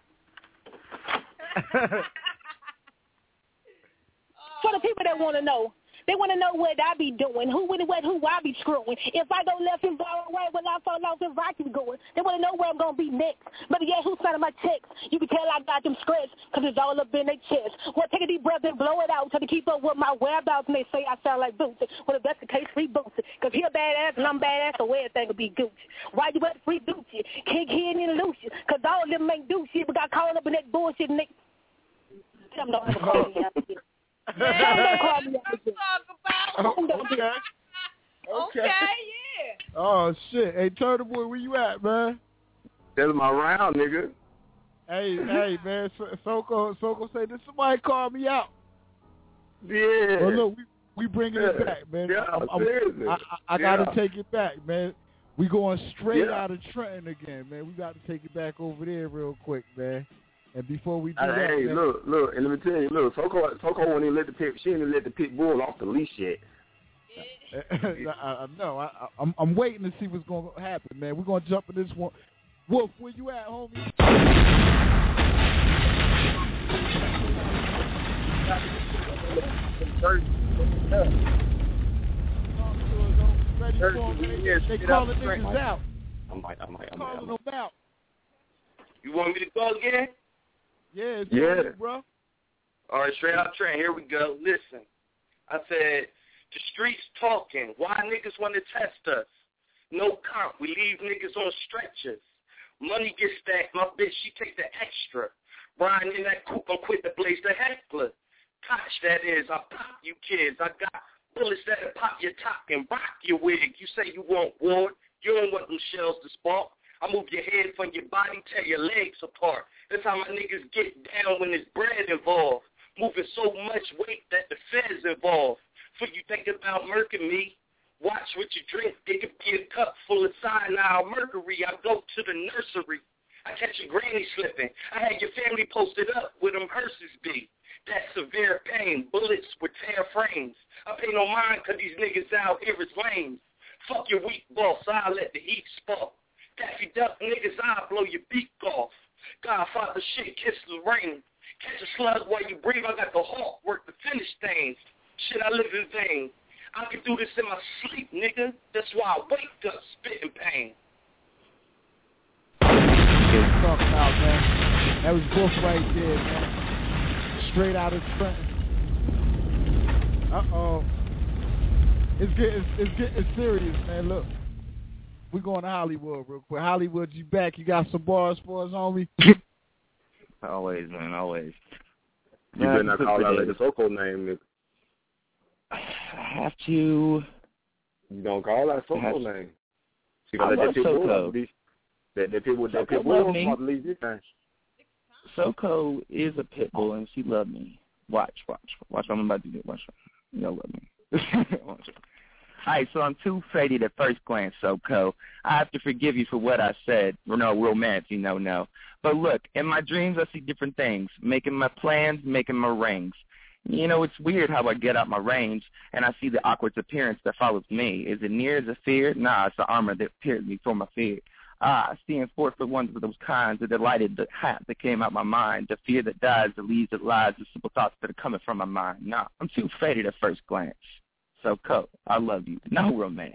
For the people that want to know, they want to know what I be doing, who with what, who I be screwing. If I go left and far away, when I fall off, if I keep going, they want to know where I'm going to be next. But yeah, who's signing my checks? You can tell I got them scratched because it's all up in their chest. Well, take a deep breath and blow it out try to keep up with my whereabouts, and they say I sound like Bootsy. Well, if that's the case, free Bootsy. Because he a badass and I'm badass, so everything will be Gucci. Why you at free Gucci? Kick Hidden and Lucy. Because all of them ain't do shit, but got caught up in that bullshit and they... Tell them don't ever call me out again. Tell them don't call me out again. Okay. Okay, yeah. Oh, shit. Hey, Turtle Boy, where you at, man? That's my round, nigga. Hey, hey, man. so-co, so-co say, did somebody call me out? Yeah. Well, look, we, we bringing yeah. it back, man. Yeah, I'm, I'm, seriously. I, I, I yeah. got to take it back, man. We going straight yeah. out of Trenton again, man. We got to take it back over there real quick, man. And before we do Uh, that, hey, man, look, look, and let me tell you, look, Soko, Soko won't even let the pit. She didn't even let the pit bull off the leash yet. I, I, no, I, I, I'm, I'm waiting to see what's going to happen, man. We're going to jump in this one. Wolf, where you at, homie? Ready for them. They calling niggas out. I might, I might, I might. Calling them out. You want me to go again? Yeah, it's Yeah. you, bro. All right, straight out train. Here we go. Listen, I said, the streets talking. Why niggas want to test us? No comp. We leave niggas on stretchers. Money gets stacked. My bitch, she take the extra. Riding in that coupe, I'm quit to blaze the heckler. Touch, that is. I pop you kids. I got bullets that'll pop your top and rock your wig. You say you want war. You don't want them shells to spark. I move your head from your body, tear your legs apart. That's how my niggas get down when there's bread involved. Moving so much weight that the feds involved. For you think about murking me, watch what you drink. It could be a cup full of cyanide mercury. I go to the nursery. I catch your granny slipping. I had your family posted up where them hearses be. That severe pain, bullets with tear frames. I pay no mind cause these niggas out here is lame. Fuck your weak boss, I'll let the heat spark. Daffy Duck niggas, I'll blow your beak off. Godfather shit, kiss the rain. Catch a slug while you breathe, I got the hawk, work the finish things. Shit, I live in vain. I can do this in my sleep, nigga. That's why I wake up spitting pain. Talk about, man. That was Wolf right there, man. Straight out of Trenton. Uh-oh. It's getting, it's getting serious, man. Look, we're going to Hollywood real quick. Hollywood, you back? You got some bars for us, homie? Always, man, always. You better not call out like the Soko name, nigga. I have to. You don't call that Soko name. She I gonna let love that people Soko. That that people that Soko people love will me. probably leave this thing. Soko is a pit bull, and she loved me. Watch, watch, watch what I'm about to do. Watch her. You'll love me. Watch her. All right, so I'm too faded at first glance, Soko. I have to forgive you for what I said. No romance, you know, no. But look, in my dreams, I see different things, making my plans, making my rings. You know, it's weird how I get out my range, and I see the awkward appearance that follows me. Is it near as a fear? Nah, it's the armor that pierced me for my fear. Ah, seeing four foot ones with those kinds that delighted the hat that came out my mind, the fear that dies, the leaves that lies, the simple thoughts that are coming from my mind. Nah, I'm too faded at first glance. Soko, I love you. No romance.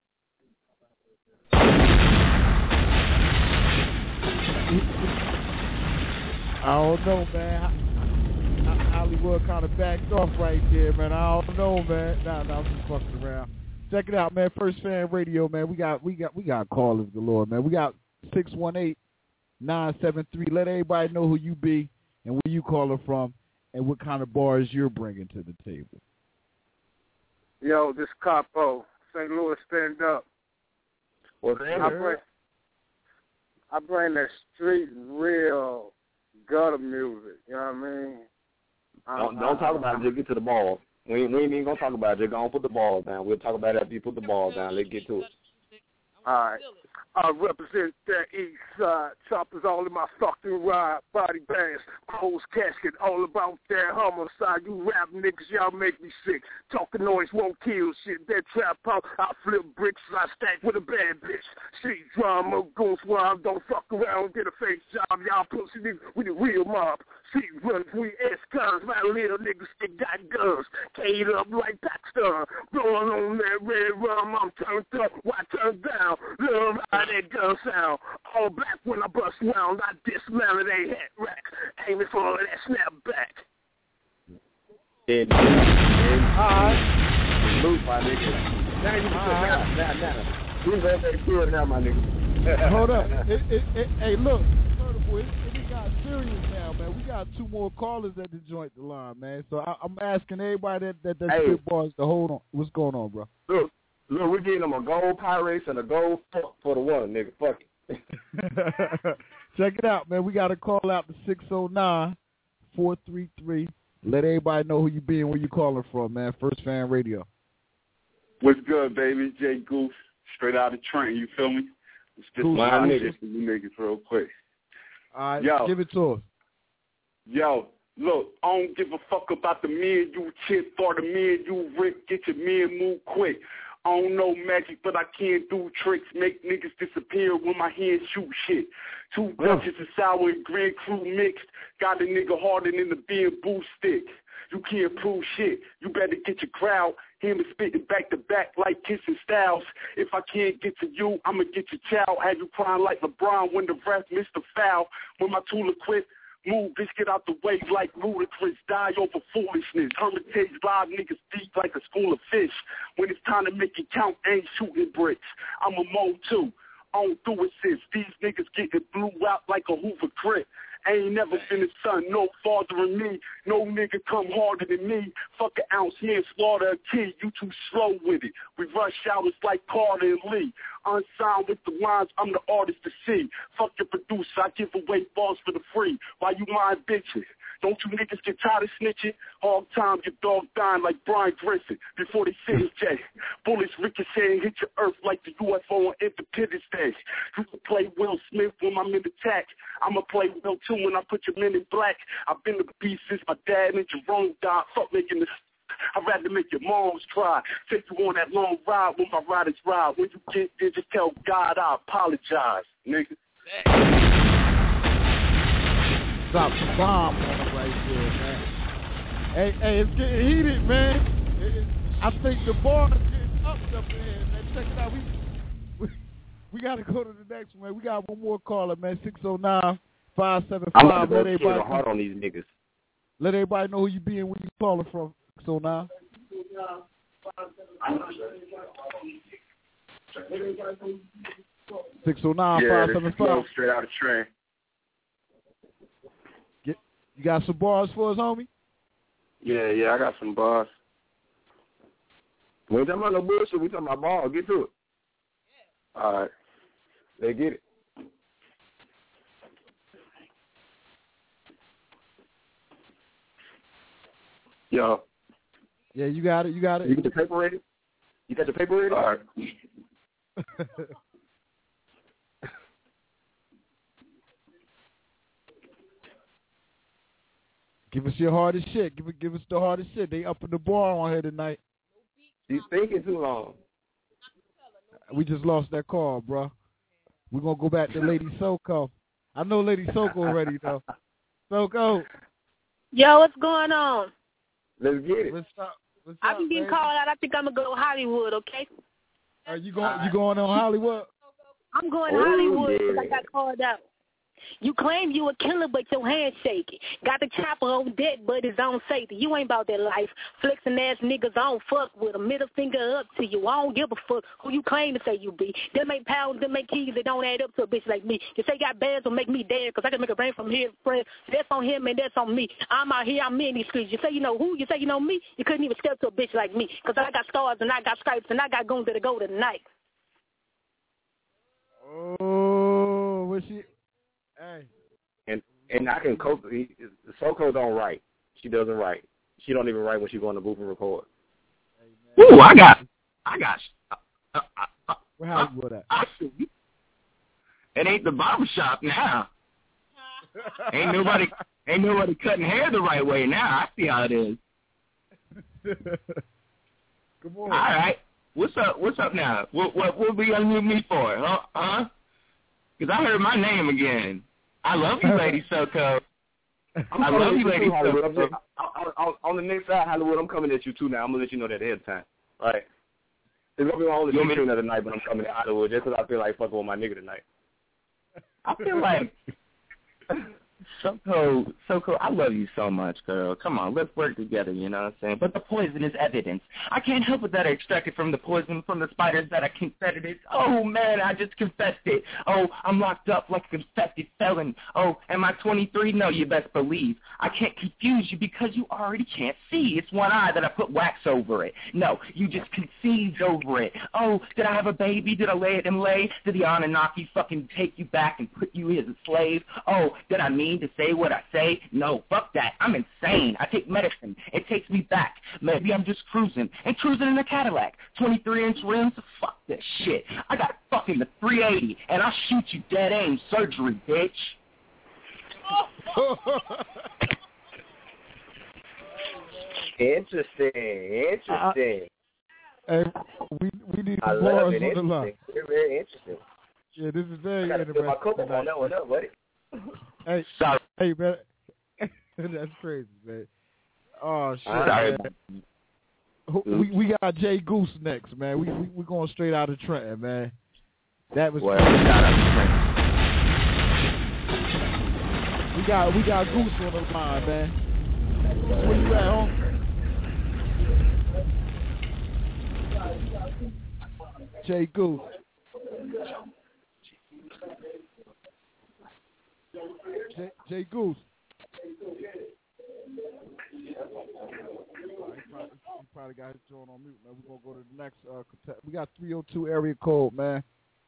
I don't know, man. Hollywood kind of backed off right there, man. I don't know, man. Nah, nah, I'm just fucking around. Check it out, man. First Fan Radio, man. We got, we got, we got callers galore, man. We got six one eight, nine seven three. Let everybody know who you be and where you calling from, and what kind of bars you're bringing to the table. Yo, this Capo, Saint Louis, stand up. What's I bring, I bring that street real gutter music. You know what I mean? Don't, don't talk about it. Just get to the ball. We ain't, we ain't even gonna talk about it. Just go and put the ball down. We'll talk about it after you put the ball down. Let's get to it. All right. I represent that east side. Choppers all in my fucking ride. Body bags, closed casket, all about that homicide. You rap niggas, y'all make me sick. Talking noise won't kill shit. That trap out, I flip bricks, I stack with a bad bitch. Street drama, goons wild, don't fuck around, get a fake job. Y'all pussy niggas, we the real mob. Street runners, we S-cons, my little niggas still got guns. K'd up like Pakistan. Blowing on that red rum, I'm turned up, why turn down? Love how that gun sound. All black when I bust round, I dismantle they hat rack. Aiming for that snap back. And, and, and loot, my nigga. Now you can now, now, now. We gonna take good now, my nigga. Hold up. It, it, it, hey, look. It, it got serious now, man. We got two more callers at the joint the line, man. So I, I'm asking everybody that that, that hey. spit bars to hold on. What's going on, bro? Look, look, we're getting them a gold Pyrex and a gold fuck for the one, nigga. Fuck it. Check it out, man. We got to call out to six oh nine, four three three. Let everybody know who you be and where you calling from, man. First Fan Radio. What's good, baby? Jay Goose, straight out of Trenton, you feel me? Let's just Goose, my right. niggas, you niggas real quick. All right, Yo, give it to us. Yo, look, I don't give a fuck about the me and you chip or the me and you Rick. Get your men move quick. I don't know magic, but I can't do tricks. Make niggas disappear when my hands shoot shit. Two bunches of sour and Grand Crew mixed. Got a nigga harder than the bamboo stick. You can't prove shit. You better get your crowd. Him spitting back to back like kissing styles. If I can't get to you, I'ma get your child. Have you crying like LeBron when the ref missed the foul. When my tool quit, move, bitch, get out the way like Ludacris. Die over foolishness. Hermitage live niggas deep like a school of fish. When it's time to make it count, ain't shooting bricks. I'm a mo too. I don't do assist. These niggas getting blew out like a Hoover Crit. Ain't never been a son, no father than me. No nigga come harder than me. Fuck an ounce here, slaughter a kid. You too slow with it. We rush hours like Carter and Lee. Unsigned with the lines, I'm the artist to see. Fuck your producer, I give away bars for the free. Why you mind bitching? Don't you niggas get tired of snitching? Hog time, your dog dying like Brian Griffin before they sentence Jay. Bullets ricocheting hit your earth like the U F O on Independence Day. You can play Will Smith when I'm in attack. I'ma play Will too when I put your men in black. I've been the beast since my dad and Jerome died. Fuck making this. I'd rather make your moms cry. Take you on that long ride when my riders ride. When you get there, just tell God I apologize, nigga. Drop the bomb on him right there, man. Hey, hey, it's getting heated, man. It, it, I think the bar is getting up up in here, man. Check it out. We, we, we got to go to the next one, man. We got one more caller, man. six oh nine, five seven five. I'm going to go everybody hard on these niggas. Let everybody know who you be and where you calling from. six oh nine. six oh nine, five seven five. Straight out of train. Get, you got some bars for us, homie? Yeah, yeah, I got some bars. We ain't talking about no bullshit. We talking about bars. Get to it. All right. Let's get it. Yo. Yeah, you got it. You got it. You get the paper ready? You got the paper ready? All right. Give us your hardest shit. Give, give us the hardest shit. They up in the bar on here tonight. You thinking too long. We just lost that call, bro. We're going to go back to Lady Soko. I know Lady Soko already, though. Soko. Yo, what's going on? Let's get it. What's up? What's I've been up, getting baby? called out. I think I'm going to go Hollywood, okay? Are you going, you going on Hollywood? I'm going Oh, Hollywood because yeah. I got called out. You claim you a killer, but your hands shaking. Got the chopper on deck, but it's on safety. You ain't about that life. Flexing ass niggas, I don't fuck with a middle finger up to you. I don't give a fuck who you claim to say you be. Them make pounds, them make keys, they don't add up to a bitch like me. You say got bands will make me dead, because I can make a brain from here, friend. That's on him and that's on me. I'm out here, I'm in these streets. You say you know who? You say you know me? You couldn't even step to a bitch like me, because I got stars and I got stripes and I got goons that'll go tonight. Oh, what's she? Hey. And and I can cope. Soko don't write. She doesn't write. She don't even write when she go in the booth and record. Ooh, I got, I got. Uh, uh, uh, Where Hollywood at? I, I, it ain't the barbershop now. ain't nobody, ain't nobody cutting hair the right way now. I see how it is. Come on. All right. What's up? What's up now? What what what be unmute me for? Huh? Huh? Because I heard my name again. I love you, Lady Soko. I love you, Lady Hollywood. I'm Soko. just, on, on, on the next side, Hollywood, I'm coming at you too now. I'm gonna let you know that ahead of time. All right. It's gonna be my only You want me picture to- another night, but I'm coming to Hollywood just because I feel like fucking with my nigga tonight. I feel like Soko, Soko, I love you so much, girl. Come on, let's work together, you know what I'm saying? But the poison is evidence. I can't help it that I extracted from the poison from the spiders that I confessed it. Oh, man, I just confessed it. Oh, I'm locked up like a confessed felon. Oh, am I twenty-three? No, you best believe. I can't confuse you because you already can't see. It's one eye that I put wax over it. No, you just conceived over it. Oh, did I have a baby? Did I lay it and lay? Did the Anunnaki fucking take you back and put you as a slave? Oh, did I mean to say what I say? No, fuck that. I'm insane. I take medicine. It takes me back. Maybe I'm just cruising. And cruising in a Cadillac. twenty-three inch rims? Fuck that shit. I got fucking the three eighty, and I'll shoot you dead aim surgery, bitch. Interesting, interesting. I, hey, we we need I the love bars it. on the line. Very, very interesting. Yeah, this is very I gotta interesting. fill my cup up on that one up, buddy. Hey, Sorry. hey, man. That's crazy, man. Oh shit. Sorry. Man. We we got Jay Goose next, man. We we we going straight out of Trenton, man. That was. Well, shout out to Trenton. We got we got Goose on the line, man. Where you at, home? Jay Goose. Jay, Jay Goose. Oh, he, probably, he probably got his joint on mute, man. We're going to go to the next. Uh, contest. We got three oh two area code, man.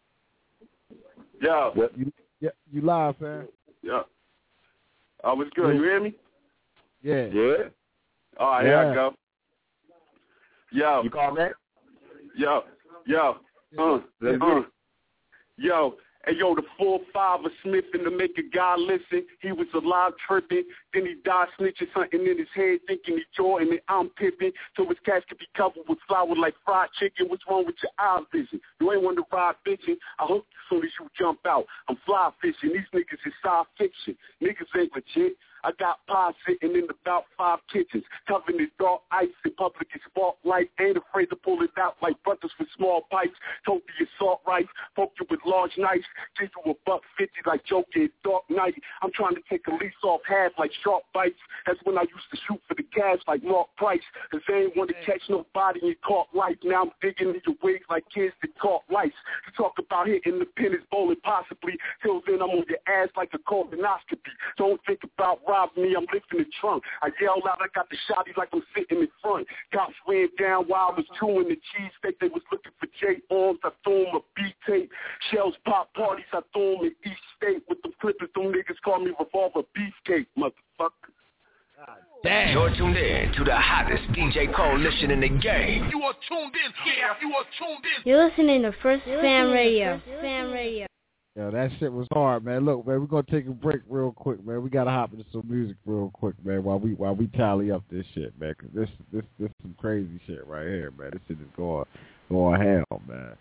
Yo. You, yeah, you live, man. Yeah. Oh, what's good? You hear me? Yeah. Yeah. All right, yeah. here I go. Yo. You call back? Yo. Yo. Uh, uh. Yo. Hey, yo, the four five of Smith and to make a guy listen. He was alive tripping. Then he died snitching something in his head, thinking he Jordan and I'm Pippin. So his cash could be covered with flour like fried chicken. What's wrong with your eye vision? You ain't want to ride bitching. I hope as soon as you jump out. I'm fly fishing. These niggas is sci fiction. Niggas ain't legit. I got pies sitting in about five kitchens, covered in dark ice in public and spark light. Ain't afraid to pull it out like brothers with small pipes. Told you assault rice, poke you with large knives, give you a buck fifty like Joker in Dark Knight. I'm trying to take a lease off half like sharp bites. That's when I used to shoot for the cash like Mark Price. Cause they ain't want to catch nobody and caught life. Now I'm digging in your wigs like kids that caught lice. You talk about hitting the pin is bowling possibly. Till then I'm on your ass like a colonoscopy. Don't think about rob me, I'm lifting the trunk. I yell out, I got the shotty like I'm sitting in front. Cops ran down while I was chewing the cheesesteak. They was looking for J Arms. I threw him a beat tape. Shells pop parties. I threw him in each state with the clippers. Them niggas call me Revolver Beefcake, motherfucker. Damn. You're tuned in to the hottest D J coalition in the game. You are tuned in. Yeah, you are tuned in. You're listening to First Fam Radio. First Fam Radio. Yo, that shit was hard, man. Look, man, we're gonna take a break real quick, man. We gotta hop into some music real quick, man, while we while we tally up this shit, man. Cause this this this some crazy shit right here, man. This shit is going going hell, man.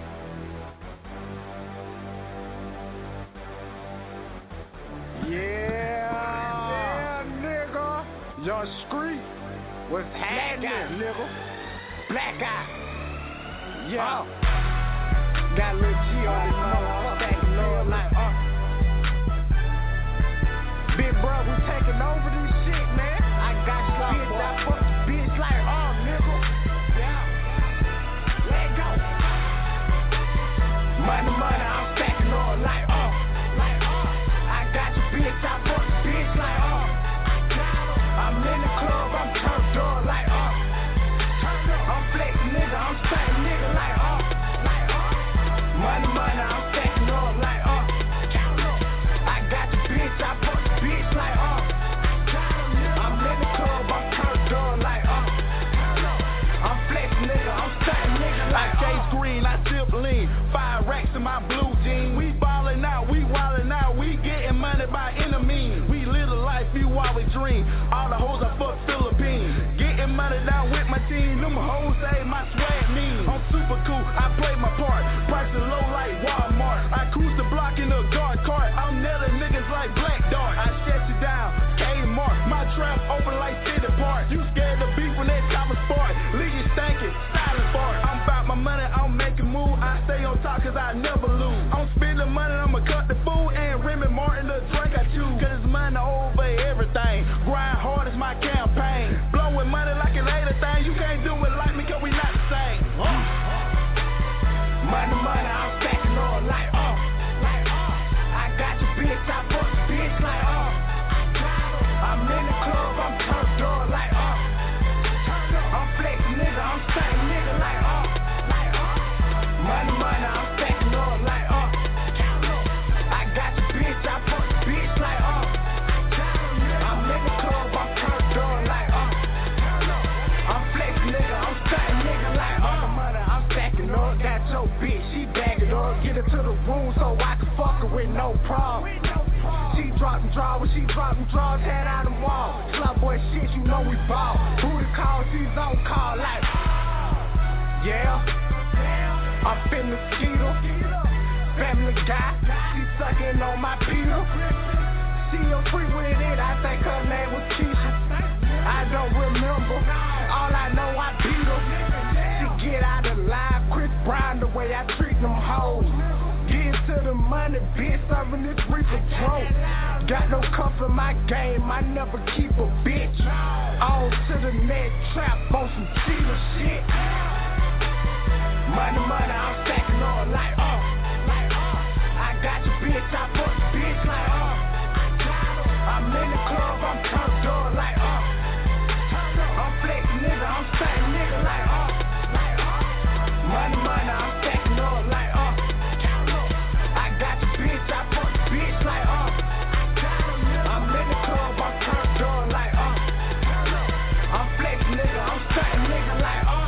Yeah, nigga. Your street was happening, nigga. Black eye. Yeah. Oh. Got a little G on this motherfucker, Lord, like, uh. Big bro, we taking over this shit, man. I got you, bitch, I fuck the bitch like, uh, nigga. Yeah. Let go. Money, money, I'm stacking on like, uh. Like, uh. I got you, bitch, I fuck the bitch like, uh. I'm in the club, I'm turned on like, uh. I'm flexing, nigga, I'm stacking, nigga, like, uh. Money, money, I'm stacking up like, uh. I got the bitch, I fuck the bitch like, uh. I'm in the club, I'm turned on like, uh. I'm flexing, nigga, I'm stacking, nigga like, uh. I chase green, I sip lean. Five racks in my blue jeans. We ballin' out, we wildin' out. We getting money by any means. We live a life you always dream. All the hoes I fuck Philippines. Getting money down with my team. Them hoes say my swag mean. I'm super cool, I play my part. Prices low like Walmart. I cruise the block in a guard cart. I'm netting niggas like Black Dart. I shut you down, Kmart. My trap open like City Park. You scared of beef when that top of sport. Leave you stankin', silent fart. I'm about my money, I'm making move. I stay on top cause I never lose. I'm spending money, I'ma cut the food. And Remy Martin, the drink I choose. Cause it's money over everything. Grind hard is my campaign. Blowing money like it ain't a thing. You can't do it like me cause we not the same. Money, money, I'm stacking on like, uh. Like, uh. I got your bitch, I fuck the bitch like, uh. I'm in the club, I'm turned on like, uh. I'm flexing, nigga, I'm stacking, nigga, like, uh. Like, uh. Money, money, I'm stacking on like, uh. I got your bitch, I fuck the bitch like, uh. call when she dropped them drugs, head out the wall. Club boy shit, you know we ball. Who the call, she's on call like, yeah. I'm finna skeeter. Family guy, she sucking on my Peter. She a freak with it, I think her name was Keisha. I don't remember, all I know I beat her. She get out of line, Chris Brown, the way I treat them hoes. Get to the money, bitch, serving this reaper throat. Got no cuff in my game, I never keep a bitch. On to the next trap, on some cheater shit. Money, money, I'm stacking on like, oh. I got your bitch, I fuck the bitch like, oh. I'm in the club, I'm turned on like, oh. I'm flexing nigga, I'm stacking nigga like, oh. Money, money, I'm stacking on like, oh. I got your bitch, I fuck the bitch like, oh. I'm in the club, I'm turned on like, oh. I'm flexing nigga, I'm stacking nigga like, oh.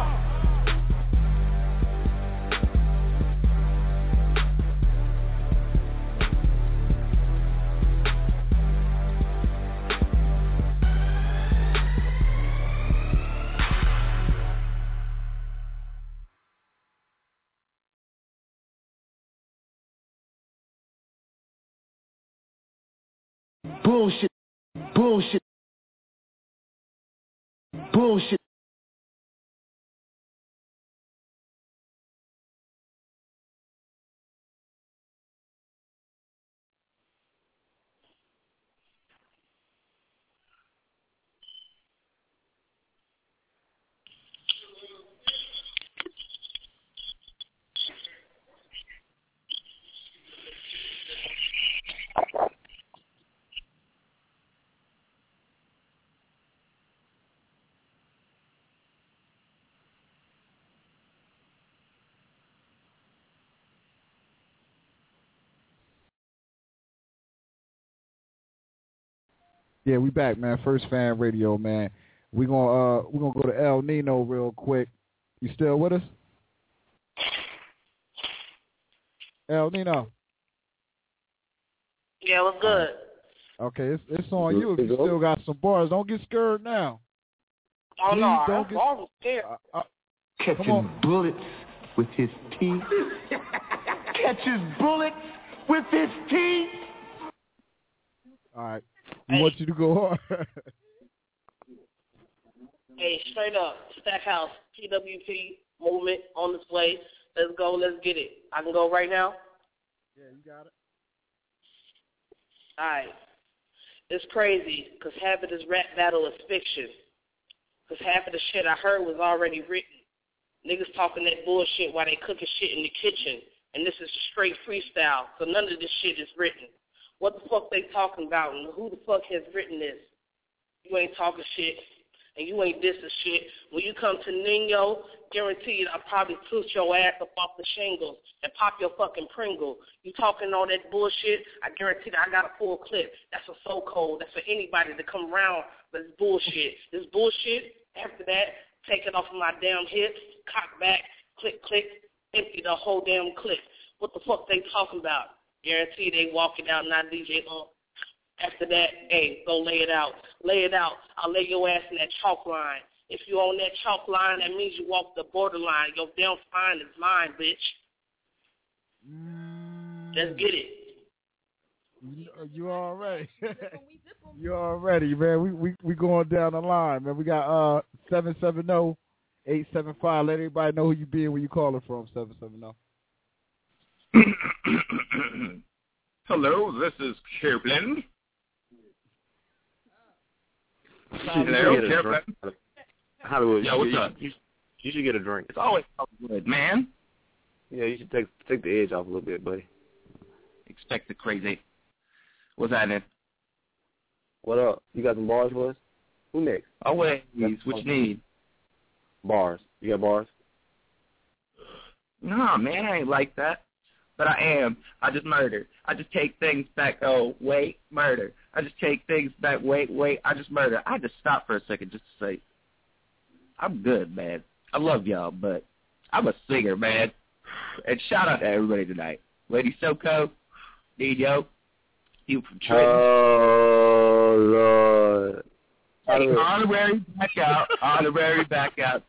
Bullshit, bullshit, bullshit. Yeah, we back, man. First Fan Radio, man. We gonna uh we gonna go to El Nino real quick. You still with us? El Nino. Yeah, what's good? Okay, it's it's on you if you still got some bars. Don't get scared now. Oh Please no, don't I'm get- always scared. Uh, uh, Catching bullets with his teeth. Catches bullets with his teeth. all right. We want you to go on. Hey, straight up, Stackhouse, P W P, movement on display. Let's go, let's get it. I can go right now? Yeah, you got it. All right. It's crazy because half of this rap battle is fiction. Because half of the shit I heard was already written. Niggas talking that bullshit while they cooking shit in the kitchen. And this is straight freestyle, so none of this shit is written. What the fuck they talking about and who the fuck has written this? You ain't talking shit and you ain't dissing shit. When you come to Nino, guaranteed I'll probably push your ass up off the shingles and pop your fucking Pringle. You talking all that bullshit, I guarantee that I got a full clip. That's for so cold. That's for anybody to come around with this bullshit. This bullshit, after that, take it off of my damn hips, cock back, click, click, empty the whole damn clip. What the fuck they talking about? Guarantee they walking out, not D J Ump. After that, hey, go lay it out. Lay it out. I'll lay your ass in that chalk line. If you on that chalk line, that means you walk the borderline. Your damn spine is mine, bitch. Mm. Let's get it. You, you already. You already, man. We we we going down the line, man. We got uh seven seven zero eight seven five. Let everybody know who you be and where you calling from. Seven seven zero. Hello, this is Kevin. Hello, Kevin. Hollywood. Yeah, what's you, up? You, you should get a drink. It's always good, man. Yeah, you should take take the edge off a little bit, buddy. Expect the crazy. What's happening? What up? You got some bars for us? Who next? Always. What you need? Bars. You got bars? Nah, man, I ain't like that. But I am. I just murder. I just take things back. Oh, wait, murder. I just take things back. Wait, wait. I just murder. I just stop for a second just to say, I'm good, man. I love y'all, but I'm a singer, man. And shout out to everybody tonight. Lady Soko, Nino, You from Trenton. Oh, Lord. Hey, honorary back out. Honorary back out.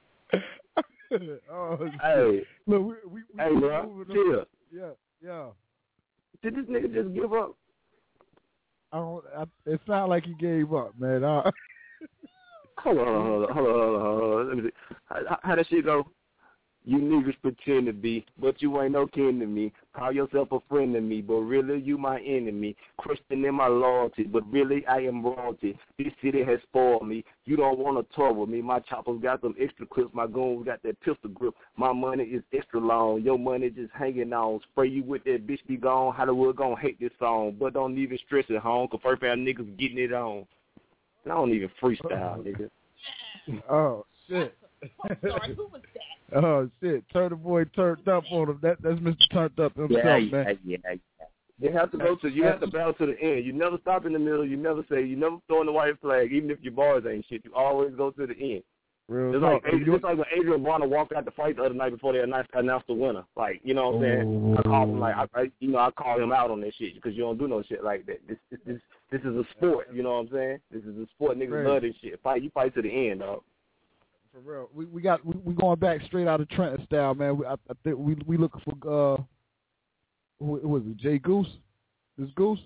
Oh, hey, look, we, we, we hey, bro, chill. Yeah, yeah. Did this nigga just give up? I don't. I, it sounded like he gave up, man. Uh, hold on, hold on, hold on, hold on, hold on. Let me see. How, how that shit go? You niggas pretend to be, but you ain't no kin to me. Call yourself a friend to me, but really you my enemy. Questioning my loyalty, but really I am royalty. This city has spoiled me. You don't want to tour with me. My choppers got some extra clips. My goons got that pistol grip. My money is extra long. Your money just hanging on. Spray you with that bitch be gone. Hollywood gon' hate this song, but don't even stress it home, cause first round niggas getting it on. And I don't even freestyle, nigga. Oh, shit. I'm sorry, who was that? Oh shit! Turn the boy turned up on him. That that's Mister Turned Up himself, yeah, man. Yeah, yeah, yeah. You have to go to. You have to battle to the end. You never stop in the middle. You never say. You never throw in the white flag, even if your bars ain't shit. You always go to the end. Real it's like it's just like when Adrian Broner walked out the fight the other night before they announced, announced the winner. Like, you know what I'm saying? I called him like I, I you know I call him out on that shit because you don't do no shit like that. This this this, this is a sport. You know what I'm saying? This is a sport. Niggas love this shit. Fight you fight to the end, dog. For real, we we got we, we going back straight out of Trenton style, man. We, I, I think we we looking for uh, who, who was it? Jay Goose, this Goose.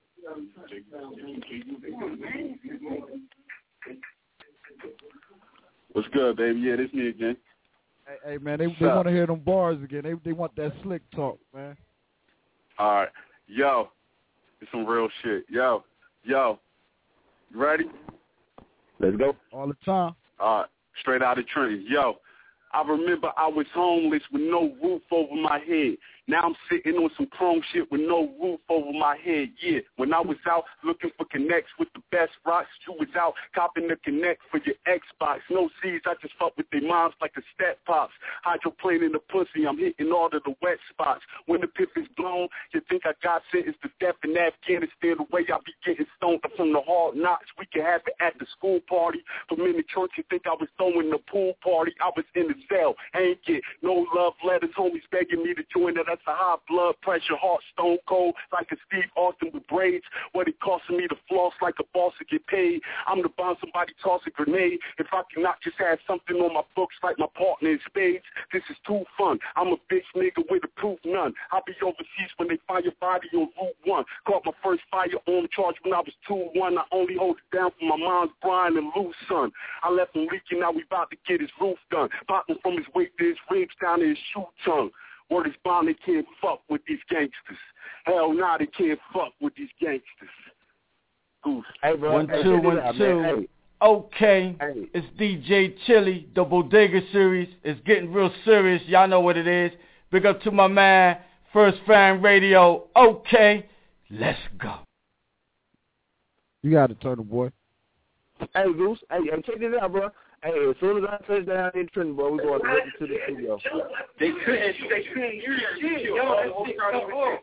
What's good, baby? Yeah, this me again. Hey, hey man, they they want to hear them bars again. They they want that slick talk, man. All right, yo, it's some real shit. Yo, yo, you ready? Let's go. All the time. All right. Straight out of Trenton. Yo, I remember I was homeless with no roof over my head. Now I'm sitting on some chrome shit with no roof over my head. Yeah, when I was out looking for connects with the best rocks, you was out copping the connect for your Xbox. No C's, I just fuck with their moms like a step pops. Hydroplane in the pussy, I'm hitting all of the wet spots. When the piff is blown, you think I got sentenced to death in Afghanistan. The way I be getting stoned from the hard knocks. We can have it at the school party. From in the church, you think I was throwing the pool party. I was in the cell, ain't get no love letters. Homies begging me to join it. That's a high blood pressure, heart stone cold, like a Steve Austin with braids. What it costing me to floss like a boss to get paid. I'm the bomb, somebody toss a grenade. If I cannot just have something on my books like my partner in spades, this is too fun. I'm a bitch nigga with a proof none. I'll be overseas when they find your body on Route one. Caught my first firearm charge when I was two one. I only hold it down for my mom's Brian and Lou's son. I left him leaking, now we about to get his roof done. Popping from his weight to his ribs down to his shoe tongue. Word is bond, they can't fuck with these gangsters. Hell nah, they can't fuck with these gangsters. Goose. Hey, bro. One, hey, two, one, out, two. Hey. Okay. Hey. It's D J Chili, the Bodega series. It's getting real serious. Y'all know what it is. Big up to my man, First Fan Radio. Okay. Let's go. You got to turn the boy. Hey, Goose. Hey, hey, check this out, bro. Hey, as soon as I touch down in Trenton, bro, we going directly to the studio. They couldn't, they couldn't hear that shit. Yo, that shit got over.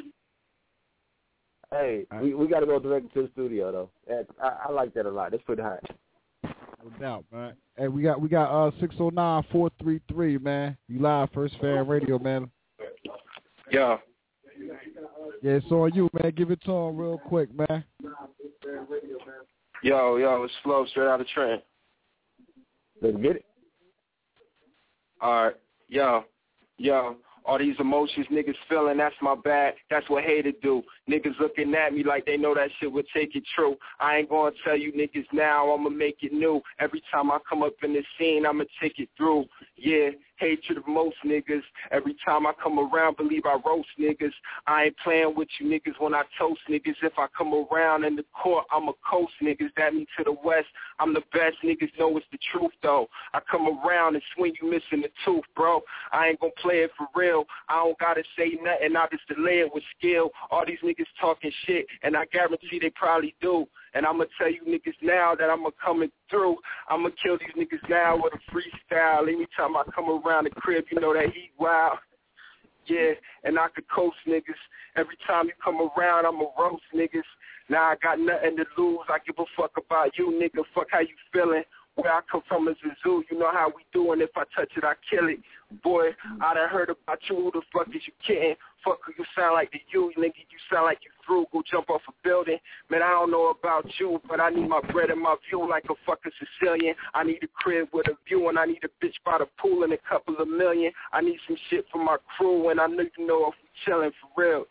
Hey, we we got to go directly to the studio though. That, I, I like that a lot. That's pretty hot. No doubt, man. Hey, we got we got uh six oh nine, four three three, man. You live, First Fan Radio, man. Yeah. Yeah, it's on you, man. Give it to him real quick, man. Yo, yo, it's Flo, straight out of Trenton. Let's get it. All right, yo, yo. All these emotions niggas feeling, that's my bad. That's what haters do. Niggas looking at me like they know that shit would take it true. I ain't gonna tell you niggas now, I'ma make it new. Every time I come up in the scene, I'ma take it through. Yeah, hatred of most niggas. Every time I come around, believe I roast niggas. I ain't playing with you niggas when I toast niggas. If I come around in the court, I'ma coast niggas. That means to the west, I'm the best. Niggas know it's the truth though. I come around and swing you missing the tooth, bro. I ain't gonna play it for real. I don't gotta say nothing, I just delay it with skill. All these niggas talking shit, and I guarantee they probably do. And I'ma tell you niggas now that I'ma coming through. I'ma kill these niggas now with a freestyle. Anytime I come around the crib, you know that heat wild. Yeah, and I could coast niggas. Every time you come around, I'ma roast niggas. Now I got nothing to lose. I give a fuck about you, nigga. Fuck how you feeling. Where I come from is a zoo. You know how we do, and if I touch it, I kill it. Boy, I done heard about you. Who the fuck is you kidding? Motherfucker, you sound like the you, nigga, you sound like you through. Go jump off a building. Man, I don't know about you, but I need my bread and my view like a fucking Sicilian. I need a crib with a view, and I need a bitch by the pool and a couple of million. I need some shit for my crew, and I need to know if we chilling for real.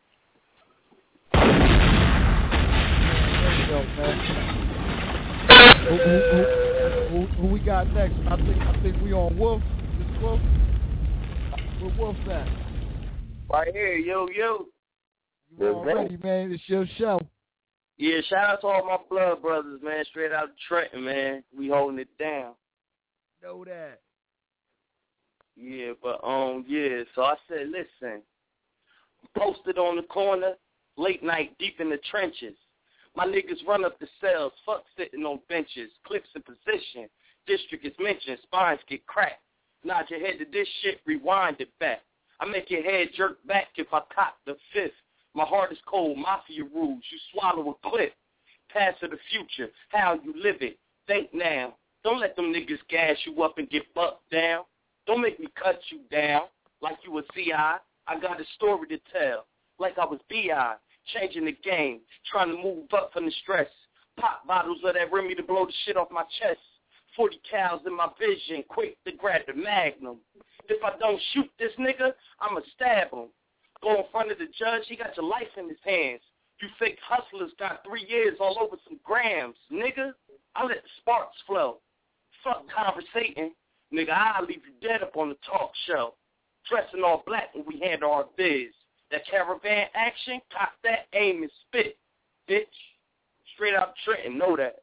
Yo, man. Who, who, who, who, who we got next? I think I think we on Wolf. This Wolf. Where Wolf's at? Right here, yo, yo. You already, man. It's your show. Yeah, shout out to all my blood brothers, man. Straight out of Trenton, man. We holding it down. Know that. Yeah, but, um, yeah. So I said, listen. Posted on the corner, late night, deep in the trenches. My niggas run up the cells, fuck sitting on benches, clips in position, district is mentioned, spines get cracked. Nod your head to this shit, rewind it back. I make your head jerk back if I cop the fifth. My heart is cold, mafia rules, you swallow a clip. Past of the future, how you live it, think now. Don't let them niggas gas you up and get bucked down. Don't make me cut you down like you a C I. I got a story to tell, like I was B I Changing the game, trying to move up from the stress. Pop bottles of that Remy to blow the shit off my chest. Forty cows in my vision, quick to grab the magnum. If I don't shoot this nigga, I'ma stab him. Go in front of the judge, he got your life in his hands. You fake hustlers got three years all over some grams, nigga. I let the sparks flow. Fuck conversating, nigga, I'll leave you dead up on the talk show. Dressing all black when we handle our biz. That caravan action, cock that, aim and spit, bitch. Straight out of Trenton, know that.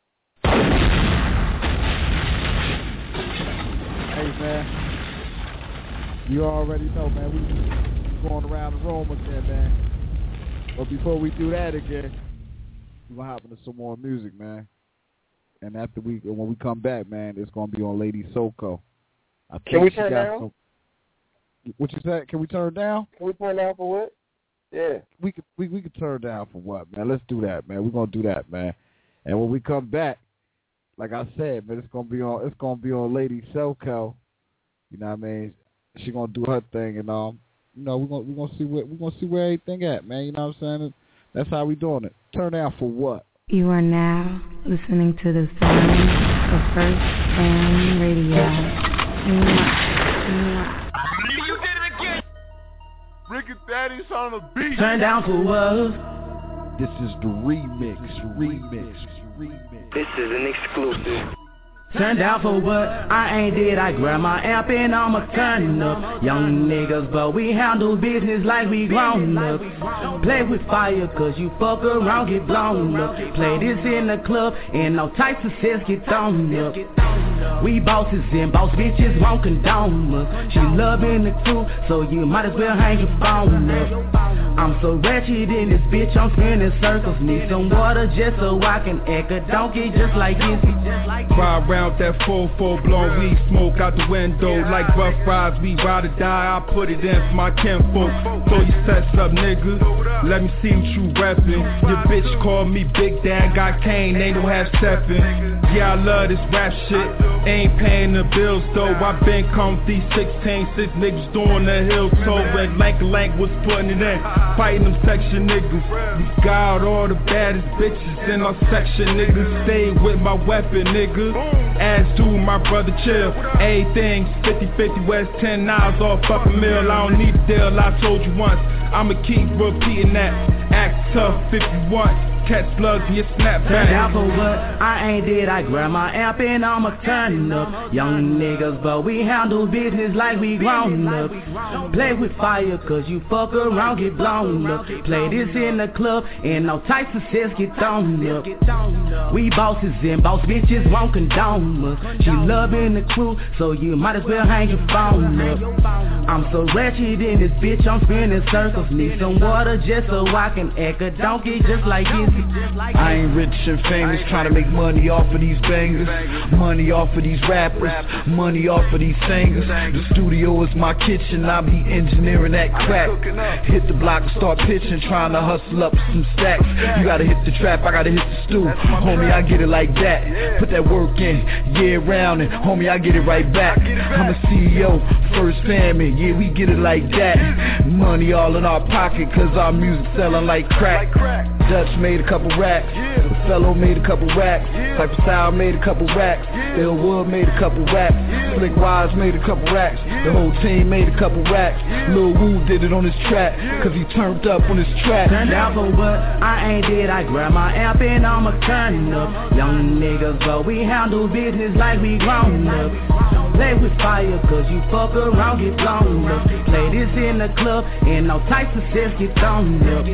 Hey, man. You already know, man. We going around the room again, man. But before we do that again, we're going to hop into some more music, man. And after we, when we come back, man, it's going to be on Lady Soko. I Can we turn down? Some, what you said? Can we turn down? Can we turn down for what? Yeah. We could we, we could turn down for what, man? Let's do that, man. We're gonna do that, man. And when we come back, like I said, man, it's gonna be on it's gonna be on Lady Soko. You know what I mean? She gonna do her thing, and um, you know, we're gonna we're gonna see what we're gonna see where everything at, man. You know what I'm saying? That's how we doing it. Turn down for what? You are now listening to the sound of First Fam Radio. Ricky Daddy's on the beat. Turn down for what? This is the remix, remix, remix. This is an exclusive. Turn down for what? I ain't dead, I grab my amp and I'ma turn up. Young niggas, but we handle business like we grown up. Play with fire, cause you fuck around, get blown up. Play this in the club, and all types of sets get thrown up. We bosses and boss bitches won't condone us. She loving the crew, so you might as well hang your phone up. I'm so wretched in this bitch, I'm spinning circles. Need some water just so I can act a donkey just like this. Ride around that four four blown weed smoke out the window like rough rides. We ride or die, I put it in for my kinfolk. Throw your sets up, nigga. Let me see what you reppin'. Your bitch call me Big Dad, got cane, ain't no half steppin'. Yeah, I love this rap shit. Ain't paying the bills though. I been comfy sixteen, six niggas doing the hill toe. And Lank Lank was putting it in. Fighting them section niggas. We got all the baddest bitches in our section, niggas. Stay with my weapon, nigga. As do my brother chill. Everything's fifty fifty, West ten miles off up a mill. I don't need a deal, I told you once. I'ma keep repeating that. Act tough if you want. Catch slugs in your snapback. Turn down for what? I ain't dead, I grab my amp and I'ma turn up. Young niggas, but we handle business like we grown up. Play with fire, cause you fuck around, get blown up. Play this in the club, and all types of sets get thrown up. We bosses and boss bitches won't condone us. She loving the crew, so you might as well hang your phone up. I'm so wretched in this bitch, I'm spinning circles. Need some water just so I can act a donkey just like this. I ain't rich and famous, trying to make money off of these bangers, money off of these rappers, money off of these singers. The studio is my kitchen, I be engineering that crack. Hit the block and start pitching, trying to hustle up some stacks. You gotta hit the trap, I gotta hit the stew. Homie, I get it like that. Put that work in, year round, and homie, I get it right back. I'm a C E O, first family, yeah, we get it like that. Money all in our pocket, cause our music selling like crack. Dutch made a couple racks, the fellow made a couple racks, Cypher Style made a couple racks, Bill Wood made a couple racks, Slick Wise made a couple racks, the whole team made a couple racks. Lil Wu did it on his track, cause he turned up on his track. Turned out for what? I ain't dead, I grab my amp and I'ma turn up. Young niggas, but we handle business like we grown up. Play with fire, cause you fuck around, get blown up. Play this in the club, and all types of sets get thrown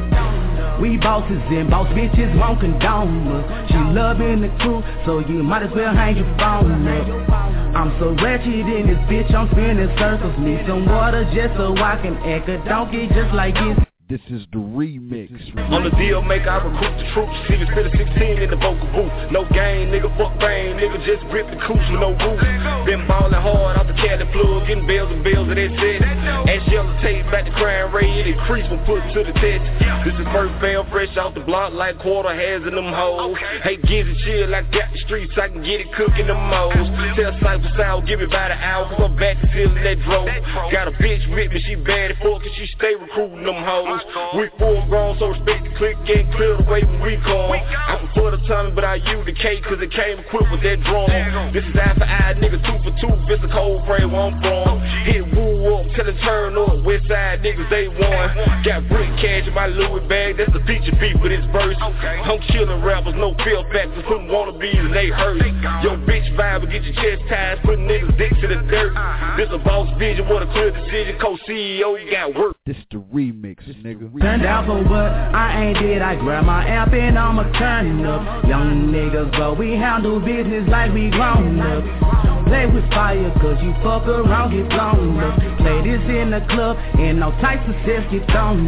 up. We bosses and boss bitches won't condone us. She loving the crew, so you might as well hang your phone up. I'm so wretched in this bitch, I'm spinning circles. Need some water just so I can act a donkey just like this. This is the remix. On the deal maker, I recruit the troops. See me spit a sixteen in the vocal booth. No game, nigga, fuck brain, nigga, just grip the cooch with no roof. Been ballin' hard off the Cali plug, getting bells and bells of that set. Ash yellow tape back to crime rate, it increase when put to the test. This is first fam, fresh off the block like quarter has in them hoes. Hey, Gizzy chill, I got the streets, I can get it cooking them moles. Tell Cypher Style, give me about an hour, cause I'm back to feeling that drove. Got a bitch with me, she bad as fuck, and she stay recruiting them hoes. We full grown, so respect the click, ain't clear the way when we come. I'm for the timing, but I use the K, cause it came equipped with that drum. This is eye for eye, nigga, two for two, it's a cold frame where I'm from. Hit woo up, tell it turn up, west side niggas, they won. Got brick cash in my Louis bag, that's the feature beat for this verse. I'm chillin' rappers, no feel factors, putting wannabes and they hurt. Yo, bitch vibe, get your chest ties, putting niggas dicks to the dirt. This a boss vision, what a clear decision, co-C E O, you got work. This the remix, nigga. Turned out for what? I ain't dead, I grab my amp and I'ma turn up. Young niggas, but we handle business like we grown up. Play with fire, cause you fuck around, get blown up. Play this in the club, and all types of sets get thrown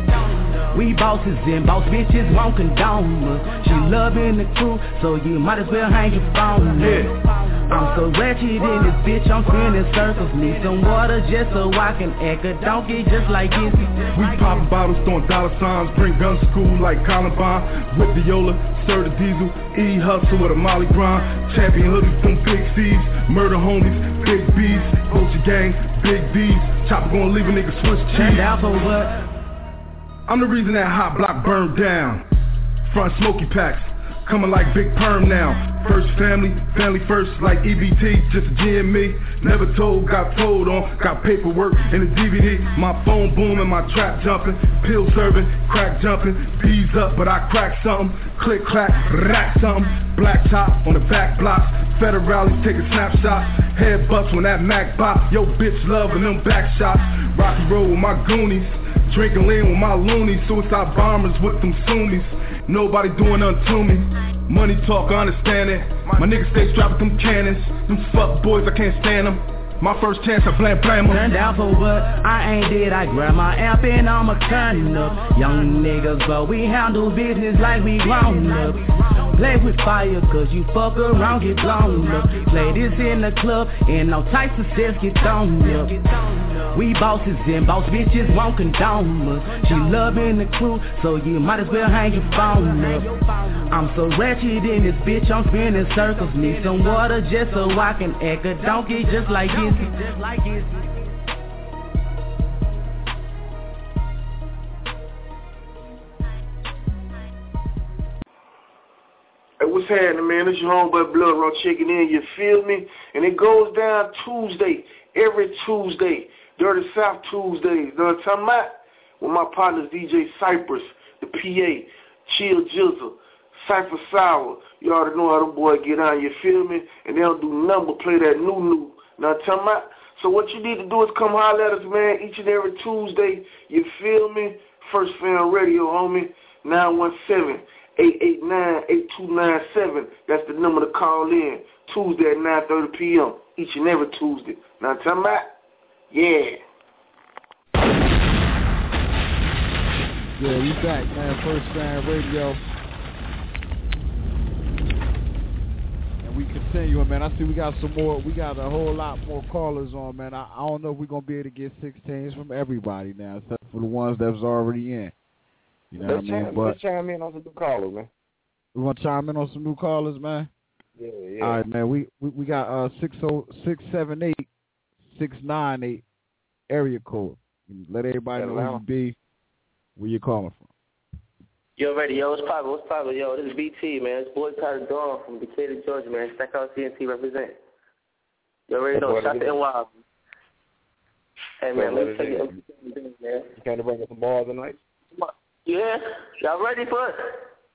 up. We bosses and boss bitches won't condone us. She loving the crew, so you might as well hang your phone up. I'm so wretched in this bitch, I'm spinning circles. Need some water just so I can act a donkey just like this. We poppin' bottles, throwing dollar signs, bring guns to school like Columbine. With the Yola, Sir the Diesel, E hustle with a Molly grind. Champion hoodies from Big C's, murder homies, Big B's, Gucci gang, Big D's. Chopper gonna leave a nigga Swiss cheese. Turned out for what? I'm the reason that hot block burned down. Front smoky packs, coming like Big Perm now. First family, family first like E B T, just a G and me. Never told, got told on, got paperwork in the D V D. My phone booming, my trap jumping, pill serving, crack jumping. Bees up, but I crack something. Click, clack, rack something. Black top on the back blocks. Federales taking snapshots. Head bust when that Mac bop. Yo, bitch loving them back shots. Rock and roll with my goonies. Drinking lean with my loonies. Suicide bombers with them Sunnis. Nobody doing nothing to me. Money talk, I understand it. My niggas stay strapped with them cannons. Them fuck boys, I can't stand them. My first chance, I blam blam them. Turned out for what? I ain't dead, I grab my amp and I'ma turn up. Young niggas, but we handle business like we grown up. Play with fire, cause you fuck around, get blown up. Play this in the club, and all types of sets get thrown up. We bosses and boss bitches won't condone us. She loving the crew, so you might as well hang your phone up. I'm so wretched in this bitch, I'm spinning circles. Need some water just so I can act a donkey just like Gizzy, just like Gizzy. Hey, what's happening, man? It's your homeboy Blood Raw checking in, you feel me? And it goes down Tuesday, every Tuesday, Dirty South Tuesdays. You know what I'm talking about? With my partners D J Cypress, the P A, Chill Jizzle, Cypher Sour. You already know how them boys get on, you feel me? And they don't do nothing but play that new new. You know what I'm talking about? So what you need to do is come holler at us, man, each and every Tuesday. You feel me? First Fam Radio, homie, nine one seven, eight eight nine, eight two nine seven. That's the number to call in. Tuesday at nine thirty p.m. Each and every Tuesday. Now, what I'm talking about? Yeah. Yeah, we back, man. First Fam Radio. continuing, man. I see we got some more. We got a whole lot more callers on, man. I, I don't know if we're gonna be able to get sixteens from everybody now, except for the ones that was already in. You know let's what I mean? Chime, but let's chime in on some new callers, man. We want to chime in on some new callers, man. Yeah, yeah. All right, man. We we, we got uh six oh six seven eight six nine eight area code. Let everybody know who you be, where you calling from. Yo, ready, yo, what's poppin', what's poppin', yo, this is B T, man, it's Boy Tyler Dawn from Decatur, Georgia, man, Stackhouse C N T represent. Yo, already know, shout to N Y. Hey, man, let me tell you, man. You kind of bring us some balls tonight? Yeah, y'all ready for it?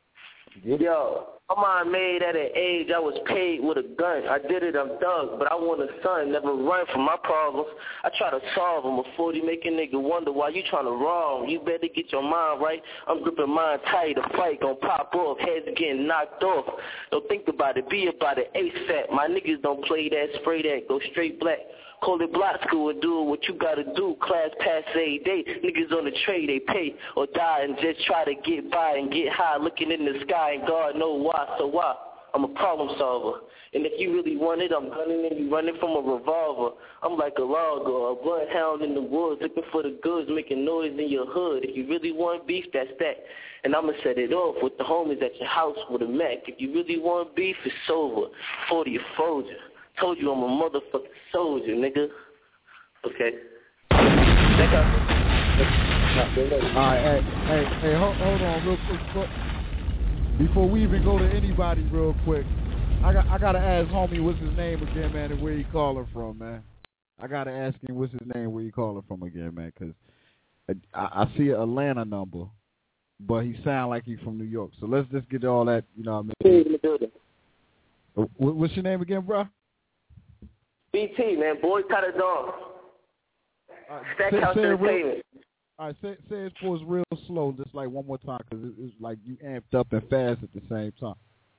Yo, my mind made at an age I was paid with a gun. I did it, I'm thug, but I want a son, never run from my problems. I try to solve them before they make a nigga wonder why you trying to wrong. You better get your mind right. I'm gripping mine tight, the fight gon' pop off, heads getting knocked off. Don't think about it, be about it ASAP. My niggas don't play that, spray that, go straight black. Call it block school and do what you gotta do. Class pass every day. Niggas on the trade, they pay or die and just try to get by and get high, looking in the sky and God know why. So why? I'm a problem solver. And if you really want it, I'm gunning and you running from a revolver. I'm like a logger, a bloodhound in the woods, looking for the goods, making noise in your hood. If you really want beef, that's that. And I'ma set it off with the homies at your house with a Mac. If you really want beef, it's over. forty a folder. Told you I'm a motherfucking soldier, nigga. Okay. Check out. Alright, hey, hey, hey, hold, hold on real quick. Before we even go to anybody real quick, I got I gotta ask homie what's his name again, man, and where he calling from, man. I gotta ask him what's his name, where he calling from again, man, because I, I see an Atlanta number, but he sound like he's from New York. So let's just get all that, you know what I mean? What's your name again, bro? B T, man, Boy Tyler Dawn. Uh, Stackhouse Entertainment. All right, say, say it for us real slow, just like one more time, because it, it's like you amped up and fast at the same time.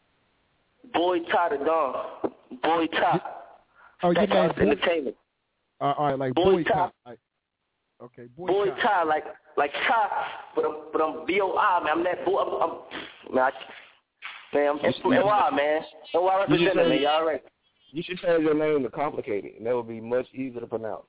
Boy Tyler Dawn. Boy Ty. Oh, your name Entertainment. Uh, all right, like Boy, Boy Ty. Like, okay, Boy, boy Ty. Ty, like like Ty, but I'm but I'm B O I, man. I'm that boy. I'm, I'm man, I, man, I'm from N Y, man. N Y representative, man. Y'all right. You should change your name to Complicated, and that would be much easier to pronounce.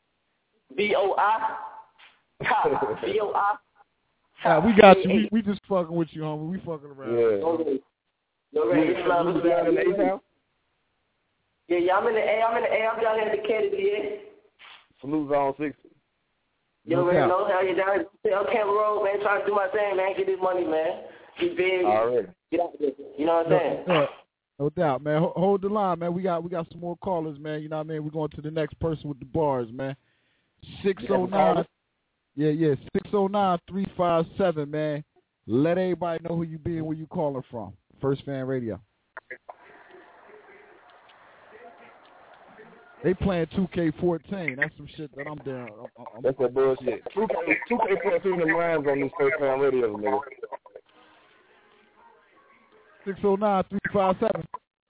B O I Ty. B O I Yeah, we got you. We, we just fucking with you, homie. We fucking around. Yeah. Okay. You ready? You down in the A-Town? Yeah, yeah, I'm in the A. I'm in the A. I'm down here in Decatur, yeah. Salute Zone sixty. You already know how you down here on Camp Road, man. Trying to do my thing, man. Get this money, man. Get big. Already. Get out there. You know what I'm saying? No, no doubt, man. Hold, hold the line, man. We got we got some more callers, man. You know what I mean? We're going to the next person with the bars, man. six oh nine Yeah, yeah. six oh nine three five seven man. Let everybody know who you be and where you calling from. First Fan Radio. They playing two K fourteen. That's some shit that I'm doing. I'm, I'm, That's that bullshit. two K fourteen and rhymes on this First Fan Radio, nigga. six oh nine three five seven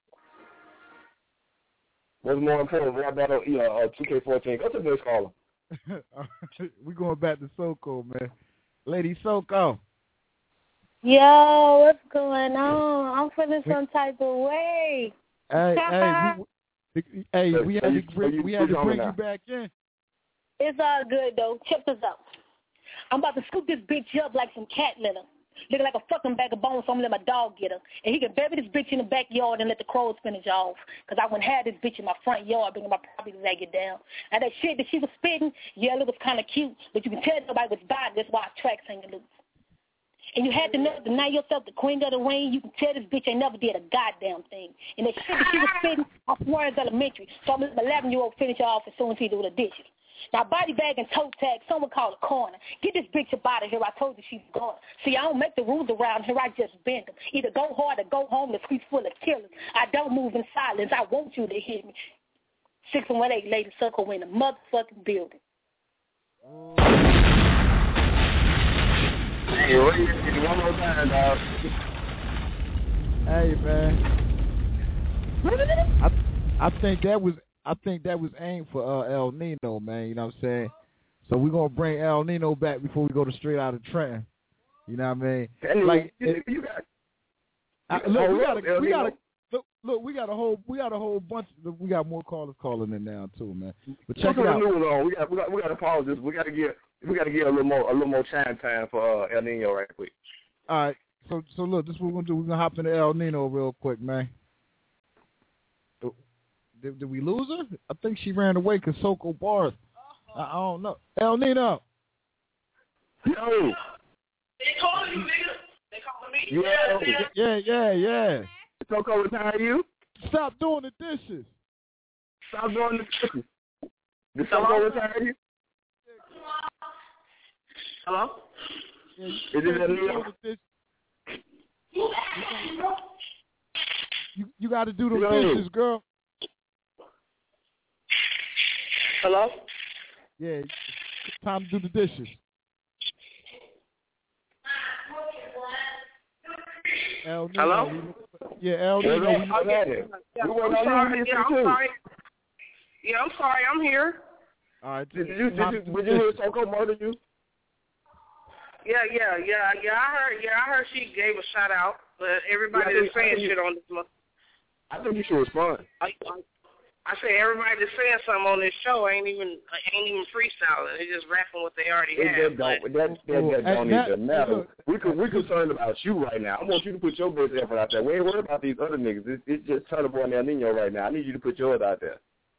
What's more important, rap battle, yeah, uh, two K fourteen. Go to the next caller. We going back to Soko, man. Lady Soko. Yo, what's going on? I'm feeling some type of way. Hey, hey, we, hey, we had to bring, we had to bring you back in. It's all good though. Check this out. I'm about to scoop this bitch up like some cat litter. Looking like a fucking bag of bones, so I'm going to let my dog get her. And he can bury this bitch in the backyard and let the crows finish off. Because I wouldn't have this bitch in my front yard bringing my property to take it down. Now that shit that she was spitting, yeah, it was kind of cute. But you can tell nobody was by. That's why our tracks hanging loose. And you had to know, deny yourself the queen of the ring. You can tell this bitch ain't never did a goddamn thing. And that shit that she was spitting, I swear it's elementary. So I'm going to let my eleven-year-old finish her off as soon as he do the dishes. Now, body bag and toe tag, someone called a corner. Get this bitch up out of here. I told you she's gone. See, I don't make the rules around here. I just bend them. Either go hard or go home. The street's full of killers. I don't move in silence. I want you to hear me. six one eight Lady Circle in the motherfucking building. Hey, what are you one more time, dog? Hey, man. I I think that was I think that was aimed for uh, El Nino, man. You know what I'm saying? So we're gonna bring El Nino back before we go to Straight Outta Trenton. You know what I mean? Anyway, like you, it, you got. I, look, we gotta we gotta look, look, we got a whole, we got a whole bunch. Of, we got more callers calling in now too, man. But check What's it out. New on? We got, we got, we got to pause this. We got to get, we got to get a little more, a little more chime time for uh, El Nino right quick. All right. So, so look, this is what we're gonna do. We're gonna hop into El Nino real quick, man. Did, did we lose her? I think she ran away because Soko Bars. I, I don't know. El Nino. Yo. They calling you, nigga. They calling me. Yeah, yeah, yeah, yeah. Soko retire you? Stop doing the dishes. Stop doing the dishes. Did Soko retire you? Hello? Yeah, Is it El Nino? You, you got to do the Yo. dishes, girl. Hello? Yeah, it's time to do the dishes. El Nino. Hello? Yeah, El Nino. Yeah, I'm sorry. Yeah, I'm sorry. Yeah, I'm sorry. I'm here. All right. Did you, did you, did you hear Soko murder you? Yeah, yeah, yeah, yeah. I heard. Yeah, I heard she gave a shout out, but everybody Yeah, is saying I think- shit on this. Month. I think you should respond. I, I, I say everybody that's saying something on this show ain't even ain't even freestyling. They just rapping what they already It have. just don't, but- that, that, that don't that- even matter. We could, we concerned about you right now. I want you to put your best effort out there. We ain't worried about these other niggas. It's, it's just Turner Boy and El Nino right now. I need you to put yours out there.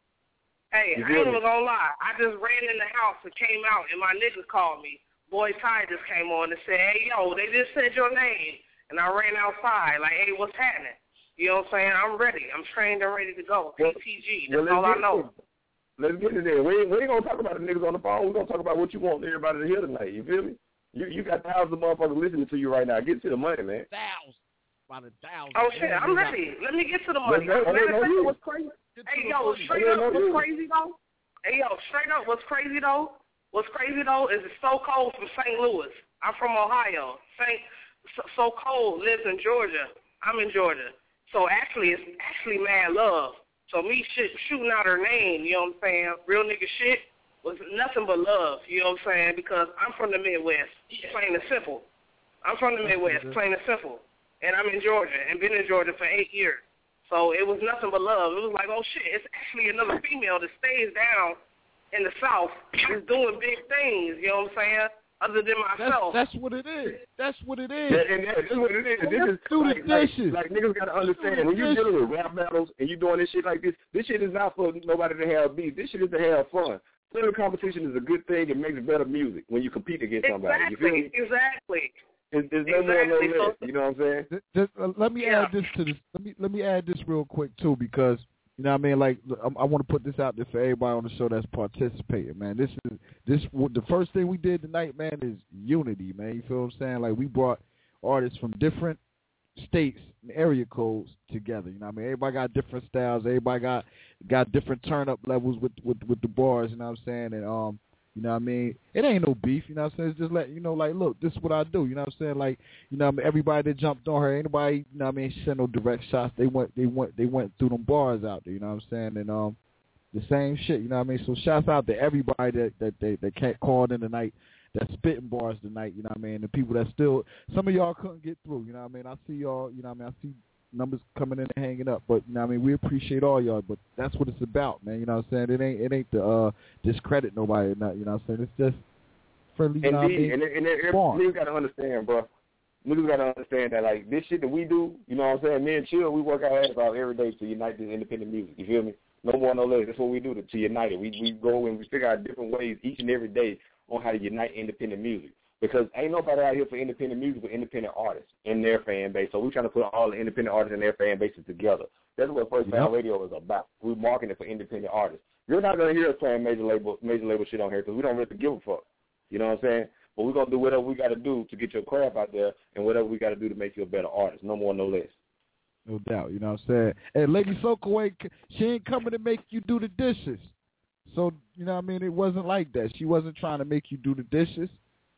Hey, You I feel ain't me? even gonna lie. I just ran in the house and came out, and my niggas called me. Boy Ty just came on and said, hey, yo, they just said your name. And I ran outside like, hey, what's happening? You know what I'm saying? I'm ready. I'm trained and ready to go. P T G. That's Well, all I let's know. get it. Let's get it there. We ain't, we ain't going to talk about the niggas on the phone. We're going to talk about what you want everybody to hear tonight. You feel me? You you got thousands of motherfuckers listening to you right now. Get to the money, man. Thousands. About a thousand. Oh, shit, I'm ready. Let me get to the money. Let's go. Matter of Let's fact, go. what's crazy? Hey, yo, straight Let's up, go. what's crazy, though? Hey, yo, straight up, what's crazy, though? What's crazy, though, is it's so cold from Saint Louis. I'm from Ohio. Saint so, so cold lives in Georgia. I'm in Georgia. So actually, it's actually mad love. So me shit, shooting out her name, you know what I'm saying? Real nigga shit was nothing but love, you know what I'm saying? Because I'm from the Midwest, plain and simple. I'm from the Midwest, plain and simple. And I'm in Georgia and been in Georgia for eight years. So it was nothing but love. It was like, oh, shit, it's actually another female that stays down in the South is doing big things, you know what I'm saying? Other than myself. That's, that's what it is. That's what it is. Yeah, and that, that's what it is. This is do like, the dishes. Like, like niggas got to understand, when you're dealing with rap battles and you're doing this shit like this, this shit is not for nobody to have beef. This shit is to have fun. Plenty competition is a good thing. It makes better music when you compete against somebody. Exactly, You feel me? exactly. There's, there's no exactly. more, no so, less. You know what I'm saying? Th- th- uh, let me yeah. add this to this. Let me let me add this real quick too, because you know what I mean. Like I, I want to put this out there for everybody on the show that's participating, man. This is this the first thing we did tonight, man, is unity, man. You feel what I'm saying? Like we brought artists from different states and area codes together. You know what I mean? Everybody got different styles. Everybody got got different turn up levels with with with the bars. You know what I'm saying? And um. You know what I mean? It ain't no beef, you know what I'm saying? It's just like, you know, like, look, this is what I do, you know what I'm saying? Like, you know what I mean? Everybody that jumped on her, anybody, you know what I mean, sent no direct shots. They went they went they went through them bars out there, you know what I'm saying? And um the same shit, you know what I mean? So shouts out to everybody that that they that can't called in tonight, that's spitting bars tonight, you know what I mean? The people that still, some of y'all couldn't get through, you know what I mean? I see y'all, you know what I mean? I see numbers coming in and hanging up, but you know what I mean, we appreciate all y'all, but that's what it's about, man. You know what I'm saying? It ain't it ain't to uh discredit nobody or not, you know what I'm saying? It's just friendly, you know what I mean? And, and, and, and niggas gotta understand, bro. Niggas gotta understand that like this shit that we do, you know what I'm saying? Me and Chill, we work our ass off every day to unite this independent music. You feel me? No more, no less. That's what we do to, to unite it. We we go and we figure out different ways each and every day on how to unite independent music. Because ain't nobody out here for independent music but independent artists in their fan base. So we're trying to put all the independent artists and their fan bases together. That's what First Fan Yep. Radio is about. We're marketing it for independent artists. You're not going to hear us playing major label major label shit on here because we don't really give a fuck. You know what I'm saying? But we're going to do whatever we got to do to get your craft out there and whatever we got to do to make you a better artist. No more, no less. No doubt, you know what I'm saying? And Lady Soko ain't, she ain't coming to make you do the dishes. So, you know what I mean? It wasn't like that. She wasn't trying to make you do the dishes.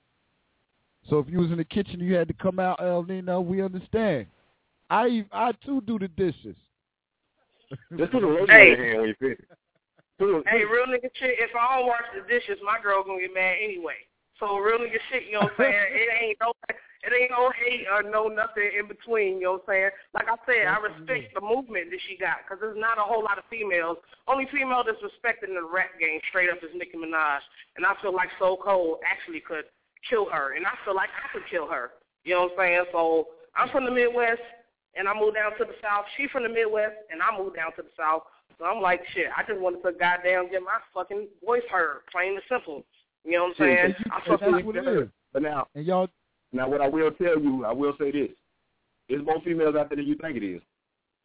So if you was in the kitchen and you had to come out, El Nino, we understand. I I too do the dishes. Just put a radio Hey. in your hand when you finish. hey, real nigga shit, if I don't wash the dishes, my girl gonna get mad anyway. So real nigga shit, you know what I'm saying? It ain't no, It ain't no hate or no nothing in between, you know what I'm saying? Like I said, I respect the movement that she got because there's not a whole lot of females. Only female that's respected in the rap game straight up is Nicki Minaj. And I feel like So Cold actually could kill her. And I feel like I could kill her. You know what I'm saying? So I'm from the Midwest, and I moved down to the South. She from the Midwest, and I moved down to the South. So I'm like, shit, I just wanted to goddamn get my fucking voice heard, plain and simple. You know what I'm saying? Yeah, I that's fucking what it is. But now, and y'all, now what I will tell you, I will say this: there's more females out there than you think it is.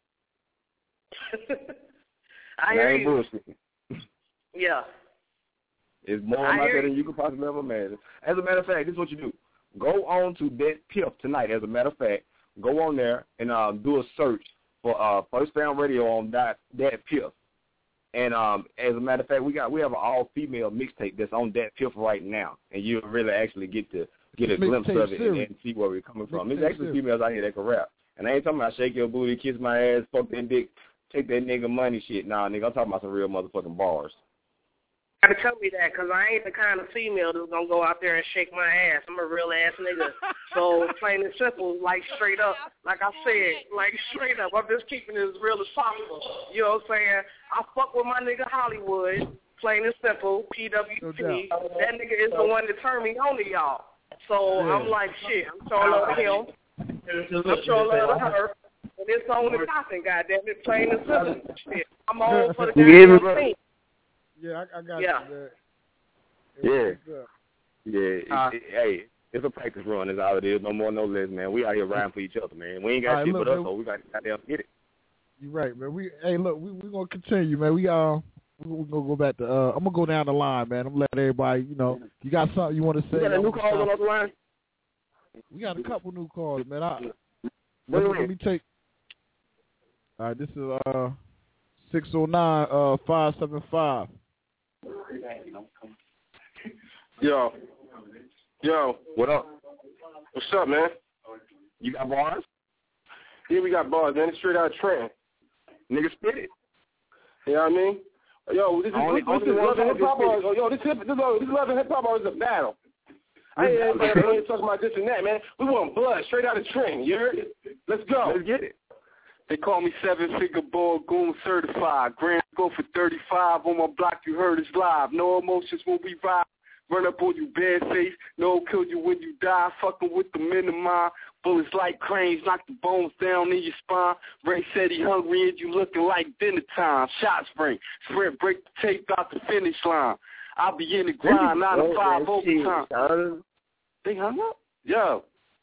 I hear ain't you. Bullshitting. Yeah. There's more I out hear there you. than you could possibly ever imagine. As a matter of fact, this is what you do: go on to that Piff tonight. As a matter of fact, go on there and uh, do a search for uh, First Fam Radio on that that Piff. And um, as a matter of fact, we got we have an all female mixtape that's on that Piff right now, and you'll really actually get to get a Mixtape glimpse of it and, series. and see where we're coming from. There's Mixtape actually series. females out here that can rap, and I ain't talking about shake your booty, kiss my ass, fuck that dick, take that nigga money shit. Nah, nigga, I'm talking about some real motherfucking bars. You gotta tell me that, because I ain't the kind of female that's gonna go out there and shake my ass. I'm a real ass nigga. So plain and simple, like straight up, like I said, like straight up. I'm just keeping it as real as possible. You know what I'm saying? I fuck with my nigga Hollywood, plain and simple, P W P. That nigga is the one that turned me on to y'all. So Yeah. I'm like, shit, I'm showing love to him. I'm showing love to her. And it's on the popping, goddamn it, plain and simple. Shit. I'm on for the You hear me, goddamn bro? team. Yeah, I, I got Yeah. you, man. Yeah. What's up? Yeah, it, Uh, it, hey, it's a practice run. Is all it is. No more, no less, man. We out here riding for each other, man. We ain't got All right, shit look, but us, man. so we got to goddamn get it. You're right, man. We hey, look, we we gonna continue, man. We uh, we we gonna go back to uh, I'm gonna go down the line, man. I'm gonna let everybody, you know, you got something you want to say? You got a I'm new gonna call on stop. the line? We got a couple new calls, man. I, Wait, let, me, wait. let me take. All right, this is uh six oh nine uh five seven five. Yo. Yo. What up? What's up, man? You got bars? Yeah, we got bars, man. It's straight out of Trenton. Nigga, spit it. You know what I mean? Yo, this is, Only- this, only this is one love and song hip-hop, can or, spit it. oh, yo, this, hip, this, love, this love and hip-hop or is a battle. I ain't everybody on here talking about this and that, man. We want blood straight out of Trenton, you heard it? Let's go. Let's get it. They call me seven-figure ball goon certified. Grand go for thirty-five on my block. You heard it's live. No emotions when we ride. Run up on you bare face. No kill you when you die. Fucking with the men of mine. Bullets like cranes. Knock the bones down in your spine. Ray said he hungry and you looking like dinner time. Shots ring. Sprint break the tape out the finish line. I'll be in the grind. Nine to five overtime. They hung up? Yo.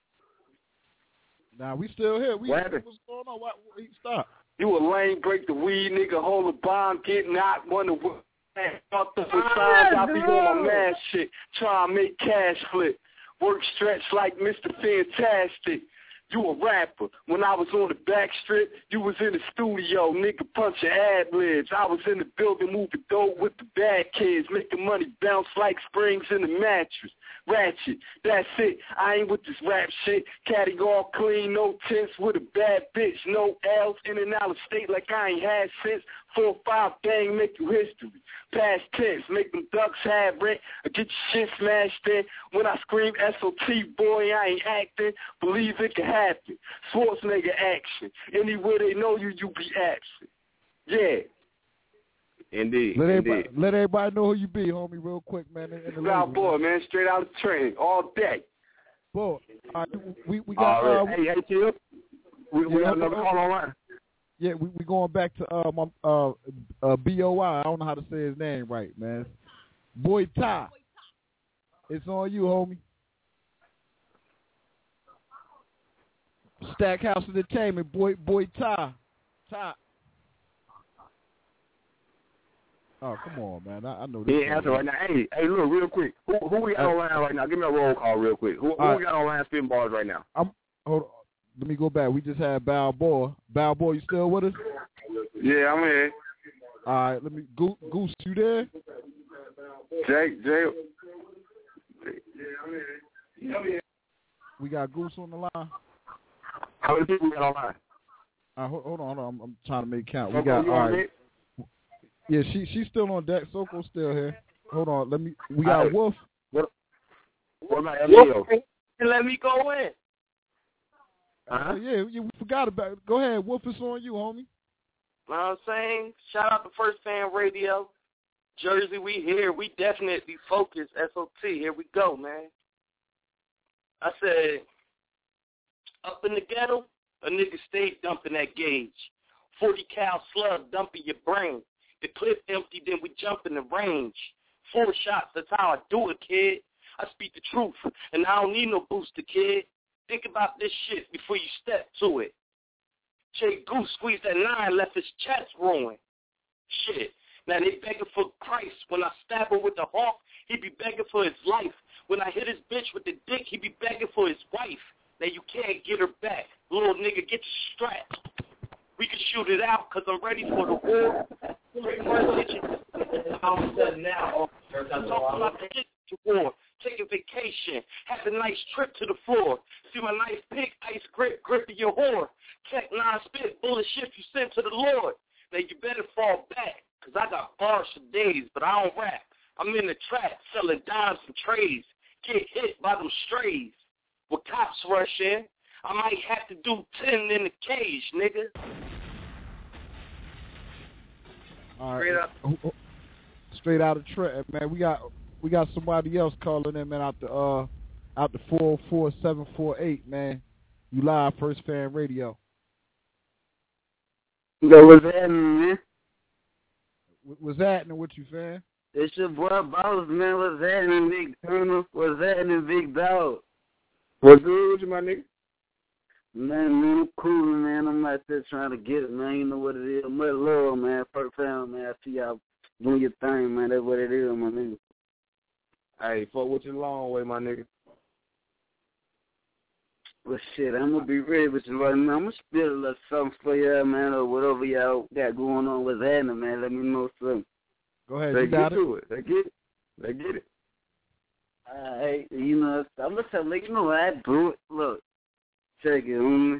Now we still here. We What happened? what's going on? Why, why, stop. You a lame, break the weed, nigga, hold a bomb, getting out, wonder what. Fucked up with times, I be on my mad shit, try to make cash flip. Work stretch like Mister Fantastic. You a rapper. When I was on the back strip, you was in the studio, nigga punching ad libs. I was in the building moving dope with the bad kids, making money bounce like springs in the mattress. Ratchet, that's it. I ain't with this rap shit. Caddy all clean, no tints with a bad bitch, no L's in and out of state like I ain't had since. Four five bang, make you history. Past tense, make them ducks have rent or get your shit smashed in. When I scream S O T, boy, I ain't acting. Believe it can happen. Schwarzenegger action. Anywhere they know you, you be absent. Yeah. Indeed. Let Indeed. everybody, let everybody know who you be, homie, real quick, man. In, in the Loud label, boy, man. man, straight out of the train, all day. Boy, uh, we we got All uh, right. Hey, hey, Chill. We, we yeah, got another okay. call online. Yeah, we we going back to uh my uh uh B O I. I don't know how to say his name right, man. Boy Ty. It's on you, homie. Stackhouse Entertainment, boy boy Ty. Ty. Oh, come on, man. I, I know this. He ain't answer right now. Hey, hey, look, real quick. Who who we got Uh, online right now? Give me a roll call real quick. Who, who All we right. got online spitting bars right now? I'm hold on. Let me go back. We just had Balboa. Balboa, you still with us? Yeah, I'm here. All right, let me Goose, Goose you there? Jake, Jake. We got Goose on the line. How many people we got online? All right, hold, hold on, hold on. I'm, I'm trying to make count. We Soko, got you all on right. it? Yeah, she she's still on deck. Soko's still here. Hold on, let me. We got All right. Wolf. What, what about L E O? And let me go in. Uh-huh. Uh, yeah, yeah, we forgot about it. Go ahead, Wolf, it's on you, homie. You know what I'm saying? Shout out to First Fan Radio. Jersey, we here. We definitely focused. S O T, here we go, man. I said, up in the ghetto, a nigga stayed dumping that gauge. forty cal slug dumping your brain. The clip empty, then we jump in the range. Four shots, that's how I do it, kid. I speak the truth, and I don't need no booster, kid. Think about this shit before you step to it. Jay Goose squeezed that nine, left his chest ruined. Shit. Now they begging for Christ. When I stab her with the hawk, he be begging for his life. When I hit his bitch with the dick, he be begging for his wife. Now you can't get her back. Little nigga, get your strap. We can shoot it out, because I'm ready for the war. I'm done now. I'm talking about the hit war. Take a vacation. Have a nice trip to the floor. See my nice pig, ice grip, gripping your whore. Tech nine spit, bullet shift you sent to the Lord. Now you better fall back, because I got bars for days, but I don't rap. I'm in the trap selling dimes and trays. Get hit by them strays. When cops rush in, I might have to do ten in the cage, nigga. All Straight right. up. Straight out of trap, man. We got we got somebody else calling in, man, out the uh out the four oh four, seven four eight, man. You live, First Fan Radio. Yo, what's happening, man? What's happening with you, fam? It's your boy Boss, man. What's happening, Big Turner? What's happening, Big Dog? What's good with you, my nigga? Man, man, I'm cool, man. I'm out there trying to get it, man. You know what it is. Much love, man. First Fan, man. I see y'all doing your thing, man. That's what it is, my nigga. Hey, fuck with you the long way, my nigga. Well, shit, I'm going to be real with you right now. I'm going to spit a little something for y'all, man, or whatever y'all got going on. What's happening, man? Let me know something. Go ahead. They you got get it. to it. They get it. They get it. All right. You know, I'm going to tell you, you know what I do it. Look, check it, homie.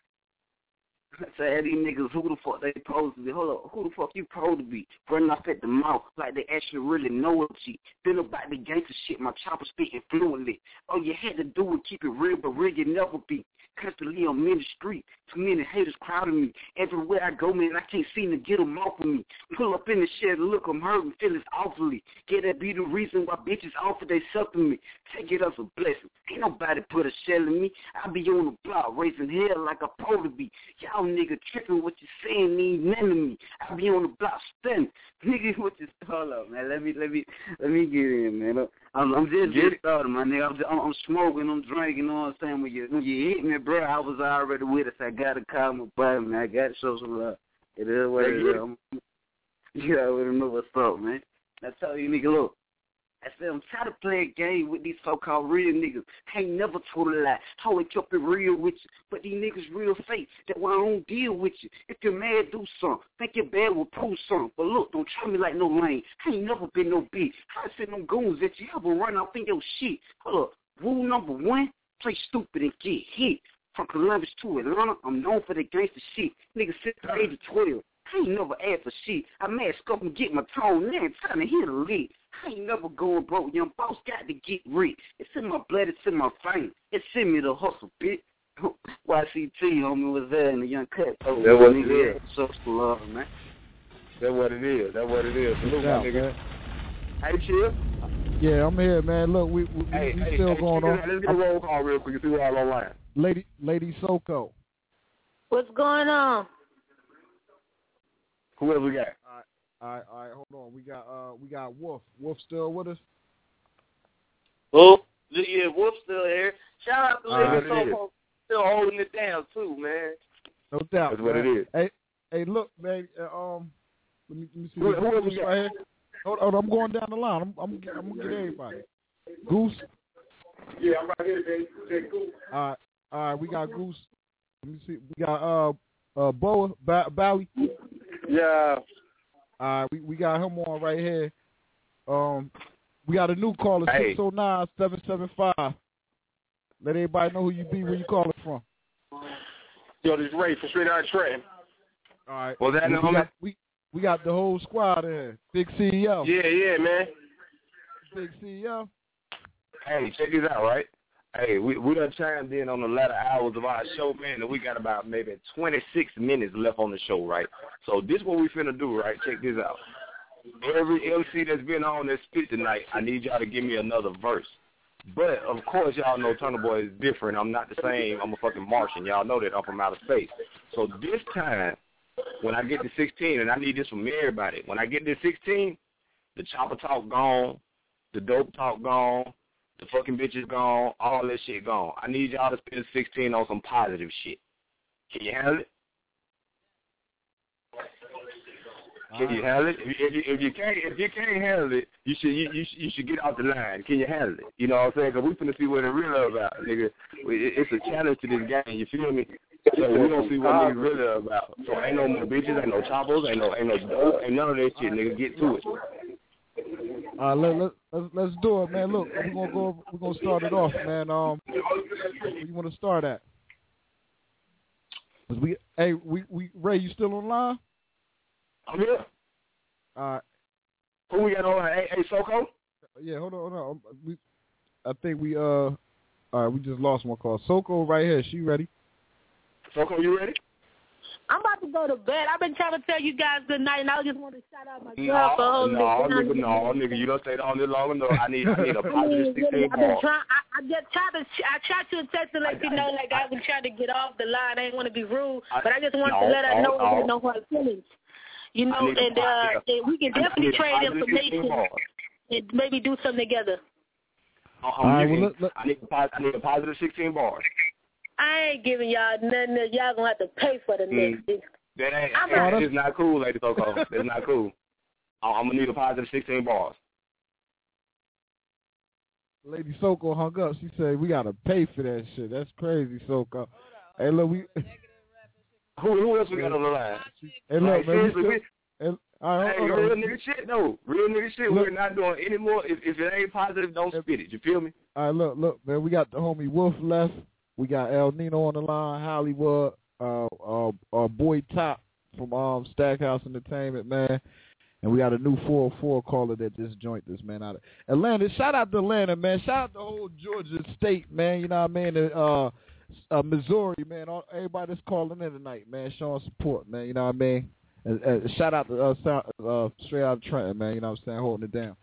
Say, these niggas, who the fuck they supposed to be? Hold up, who the fuck you supposed to be? Running off at the mouth like they actually really know it, G. Been about the gangster shit, my chopper speaking fluently. All you had to do was keep it real, but real you never be. Constantly on many street, too many haters crowding me. Everywhere I go, man, I can't seem to get them off of me. Pull up in the shed, look, I'm hurting, feeling awfully. Yeah, that be the reason why bitches offer they something me. Take it as a blessing. Ain't nobody put a shell in me. I be on the block, raising hell like a pole to be. Y'all nigga tripping, what you saying need none of me. I be on the block stunning. Nigga, what you, hold up, man, let me, let me, let me get in, man. I'm, I'm just getting started, my nigga. I'm, just, I'm, I'm smoking, I'm drinking, you know what I'm saying? When you, when you hit me, bro, I was already with us. I got to call my body, man. I got to show some love. It is what it is. I'm, you already know what's up, man. I tell you, nigga, look. I said, I'm tired of playing game with these so-called real niggas. I ain't never told a lie. I always kept it real with you. But these niggas real fake. That's why I don't deal with you. If you're mad, do something. Think you're bad, will prove something. But look, don't try me like no lame. I ain't never been no bitch. I send them goons at you. Have a run off in your shit. Hold up. Rule number one, play stupid and get hit. From Columbus to Atlanta, I'm known for the gangster shit. Niggas since the age of twelve. I ain't never asked for shit. I mad scope and get my tone. Now it's time to hit a lead. I ain't never going broke. Young boss got to get rich. It's in my blood. It's in my vein. It's in me to hustle, bitch. Y C T, homie, was there in the young cut. Oh, that's what it is. So love, man. That's what it is. That's what it is. Salute, yeah, my nigga. Hey, Chill. Yeah, I'm here, man. Look, we we, hey, we hey, still hey, going on. Let's get a roll call real quick. See who's all online. Lady, Lady Soko. What's going on? Who else we got? All right, all right, all right. Hold on. We got uh, we got Wolf. Wolf still with us? Oh, yeah, Wolf still here. Shout out to All Lady right. Soko, still holding it down too, man. No doubt. That's what man. it is. Hey, hey, look, man. Uh, um, let me let me see. Who, this who else Goose we got? right here. Hold, hold on, I'm going down the line. I'm I'm, I'm gonna get everybody. Goose. Yeah, I'm right here, Dave. Hey, Goose. All right, all right. We got Goose. Let me see. We got uh uh Boa ba- Bally. Yeah. All right, we, we got him on right here. Um, we got a new caller, Hey. six oh nine, seven seven five. Let everybody know who you be, where you calling from. Yo, this is Ray from Straight Out of Trenton. All right. Was that we, the we, homie? got, we, we got the whole squad in here. Big C E O. Yeah, yeah, man. Big C E O. Hey, check this out, right? Hey, we we done chimed in on the latter hours of our show, man, and we got about maybe twenty-six minutes left on the show, right? So this is what we finna do, right? Check this out. Every M C that's been on that spit tonight, I need y'all to give me another verse. But, of course, y'all know Turner Boy is different. I'm not the same. I'm a fucking Martian. Y'all know that. I'm from outer space. So this time, when I get to sixteen, and I need this from everybody, when I get to sixteen, the chopper talk gone, the dope talk gone, the fucking bitches gone, all that shit gone. I need y'all to spend sixteen on some positive shit. Can you handle it? Can you handle it? If you, if you, if you can't, if you can't handle it, you should you, you should you should get off the line. Can you handle it? You know what I'm saying? Because we finna see what it's really about, nigga. It's a challenge to this game. You feel me? So we gonna see what niggas really about. So ain't no more bitches, ain't no choppers, ain't no ain't no dope, ain't none of that shit, nigga. Get to it. Uh, let, let, let's, let's do it, man. Look, we're gonna go. We're gonna start it off, man. Um, where you want to start at? Cause we, hey, we, we, Ray, you still online? I'm here. All right. Who we got on? Hey, hey, Soko? Yeah, hold on, hold on. We, I think we, uh, all right, we just lost one call. Soko right here. She ready? Soko, you ready? I'm about to go to bed. I've been trying to tell you guys good night, and I just want to shout out my girl no, for holding no, it down. nigga, no, nigga, you don't stay on this long enough. I need, I need a positive sixteen I've been ball. trying. I, I just tried to. I tried to text to let I, you know, I, like I, I've been trying to get off the line. I didn't want to be rude, I, but I just wanted no, to let her no, know no. I didn't know her feelings. You know, and a, uh, and we can definitely trade information and maybe do something together. I'm right, giving, well, look, look. I need a, I need a positive sixteen bars. I ain't giving y'all nothing. Else. Y'all gonna have to pay for the Mm. next. That ain't. I'm That not, is not cool, Lady Soko. That's not cool. I'm gonna need a positive sixteen bars. Lady Soko hung up. She said we gotta pay for that shit. That's crazy, Soko. Hey, look, we. Who, who else we got on the line? Hey, look, like, man. We still, still, hey, all right, hey, hold real on. nigga shit, though. Real nigga shit. Look. We're not doing any more. If, if it ain't positive, don't spit it. You feel me? All right, look, look, man. We got the homie Wolf left. We got El Nino on the line. Hollywood. Uh, uh, uh, Boy Top from um Stackhouse Entertainment, man. And we got a new four oh four caller that just joined us, man, out of Atlanta. Shout out to Atlanta, man. Shout out the whole Georgia state, man. You know what I mean? Uh, uh, Missouri, man. All, everybody that's calling in tonight, man, showing support, man. You know what I mean? And, uh, shout out to uh, sound, uh, straight out of Trenton, man. You know what I'm saying? Holding it down.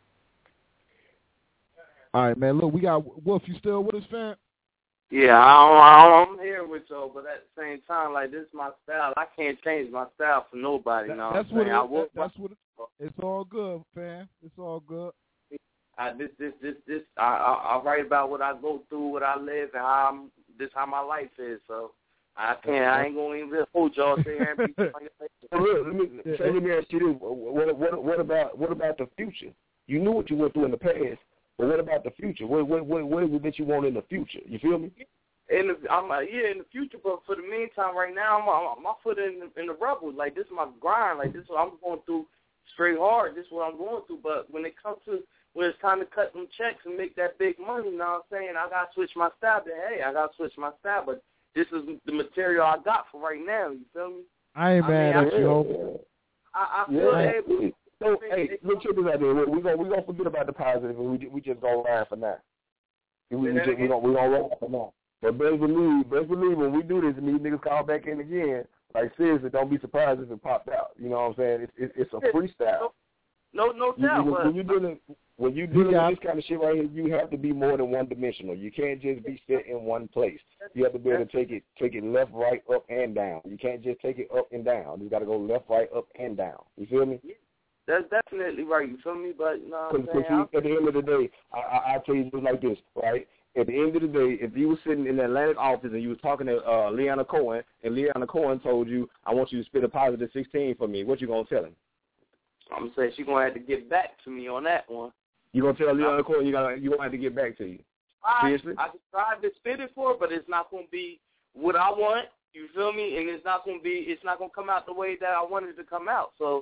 All right, man. Look, we got Wolf. You still with us, fam? Yeah, I don't, I'm here with y'all, but at the same time, like, this is my style. I can't change my style for nobody, you know That's what I'm what saying? it, that, that's what it, it's all good, fam. It's all good. I, this, this, this, this, I, I, I write about what I go through, what I live, and how I'm, this how my life is, so I can't, I ain't going to even hold y'all there and be Let me, so let me ask you this. What, what, what, about, what about the future? You knew what you went through in the past. But what about the future? What what what, what is it that you want in the future? You feel me? In the, I'm uh, yeah, in the future, but for the meantime, right now, I'm, I'm my foot in in the rubble. Like, this is my grind. Like, this is what I'm going through straight hard. This is what I'm going through. But when it comes to when it's time to cut them checks and make that big money, you know what I'm saying? I got to switch my style. But hey, I got to switch my style. But this is the material I got for right now. You feel me? I ain't I mad mean, at I, you. I, I feel yeah. able. So, hey, look, check this out there. We're we gonna we gonna forget about the positive, and we we just gonna ride for now. We we, we just we gonna we gonna ride for now. But best believe, best believe when we do this, and these niggas call back in again. Like, seriously, don't be surprised if it popped out. You know what I'm saying? It's it's, it's a freestyle. No, no doubt. You, when, but when you're dealing when you're dealing with this kind of shit right here, you have to be more than one dimensional. You can't just be set in one place. You have to be able to take it take it left, right, up, and down. You can't just take it up and down. You got to go left, right, up, and down. You feel me? That's definitely right. You feel me? But you know what I'm saying? At the end of the day, I, I, I tell you just like this, right? At the end of the day, if you were sitting in the Atlantic office and you was talking to uh, Leanna Cohen, and Leanna Cohen told you, I want you to spit a positive sixteen for me, what you going to tell him? I'm going to say she's going to have to get back to me on that one. You going to tell Leanna Cohen you're going you to have to get back to you? I, Seriously? I can try to spit it for her, but it's not going to be what I want. You feel me? And it's not going to be, it's not going to come out the way that I wanted it to come out. So,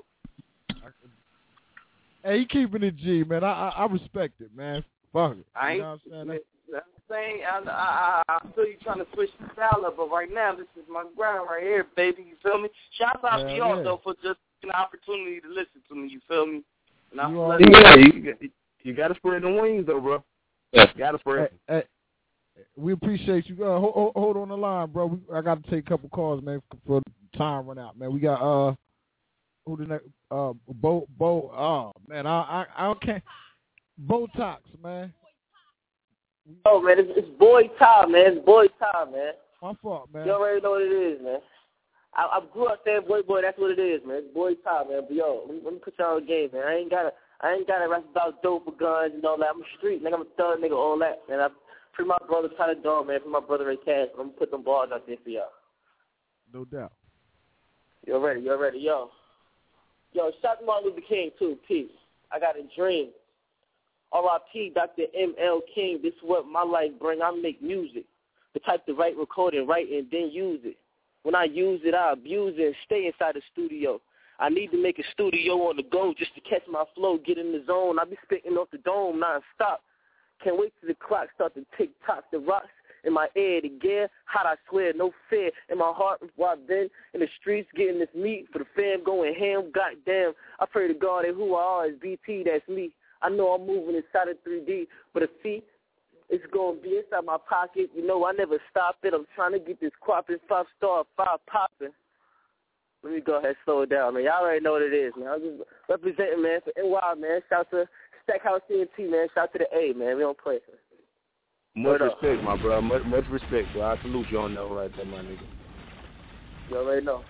hey, he keeping it G, man. I, I I respect it, man. Fuck it. I ain't, you know what I'm saying? I'm saying, I, I, I, I feel you trying to switch the style up, but right now, this is my grind right here, baby. You feel me? Shout out yeah, to y'all, yeah. though, for just an opportunity to listen to me. You feel me? And I you yeah, you, you got to spread the wings, though, bro. You got to spread hey, hey, We appreciate you. Uh, hold, hold on the line, bro. We, I got to take a couple calls, man, for time run out, man. We got uh, who the next? Uh, Bo, Bo. Oh man, I, I, I can't. Botox, man. Oh man, it's, it's boy time, man. It's boy time, man. My fault, man. You already know what it is, man. I, I grew up saying boy, boy. That's what it is, man. It's boy time, man. But yo, let me, let me put y'all on the game, man. I ain't gotta, I ain't gotta rap about dope or guns and all that. I'm a street nigga. I'm a thug nigga, all that, man. I free my brother Tyler Dawn, man. Free my brother Ray Cash. I'm gonna put them bars out there for y'all. No doubt. You ready? You ready? Yo, yo. Shout to Martin Luther King too. Peace. I got a dream. R I P Doctor M L King. This is what my life bring. I make music. The type to write, record, and write, and then use it. When I use it, I abuse it and stay inside the studio. I need to make a studio on the go just to catch my flow, get in the zone. I be spitting off the dome non-stop. Can't wait till the clock start to tick-tock. The rocks in my ear, the gear, hot I swear, no fear. In my heart, while I've been in the streets getting this meat for the fam going ham. Goddamn, I pray to God that who I are is B T, that's me. I know I'm moving inside of three D, but a fee, it's going to be inside my pocket. You know, I never stop it. I'm trying to get this cropping five-star, five popping. Let me go ahead and slow it down, man. Y'all already know what it is, man. I'm just representing, man, for N Y, man. Shout to Stackhouse C N T, man. Shout to the A, man. We don't play. Much respect, my bro. Much, much respect, bro. I salute you on that right there, my nigga. You already know.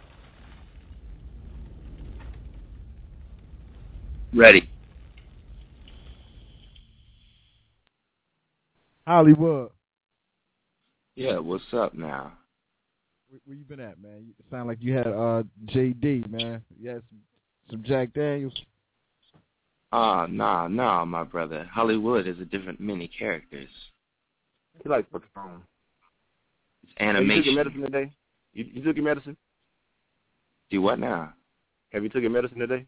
Ready. Hollywood. Yeah, what's up now? Where, where you been at, man? You sound like you had uh J D, man. You had some, some Jack Daniels. Ah, uh, nah, nah, my brother. Hollywood is a different many characters. He likes Patron. It's animation. Have you took your medicine today? You, you took your medicine? Do what now? Have you took your medicine today?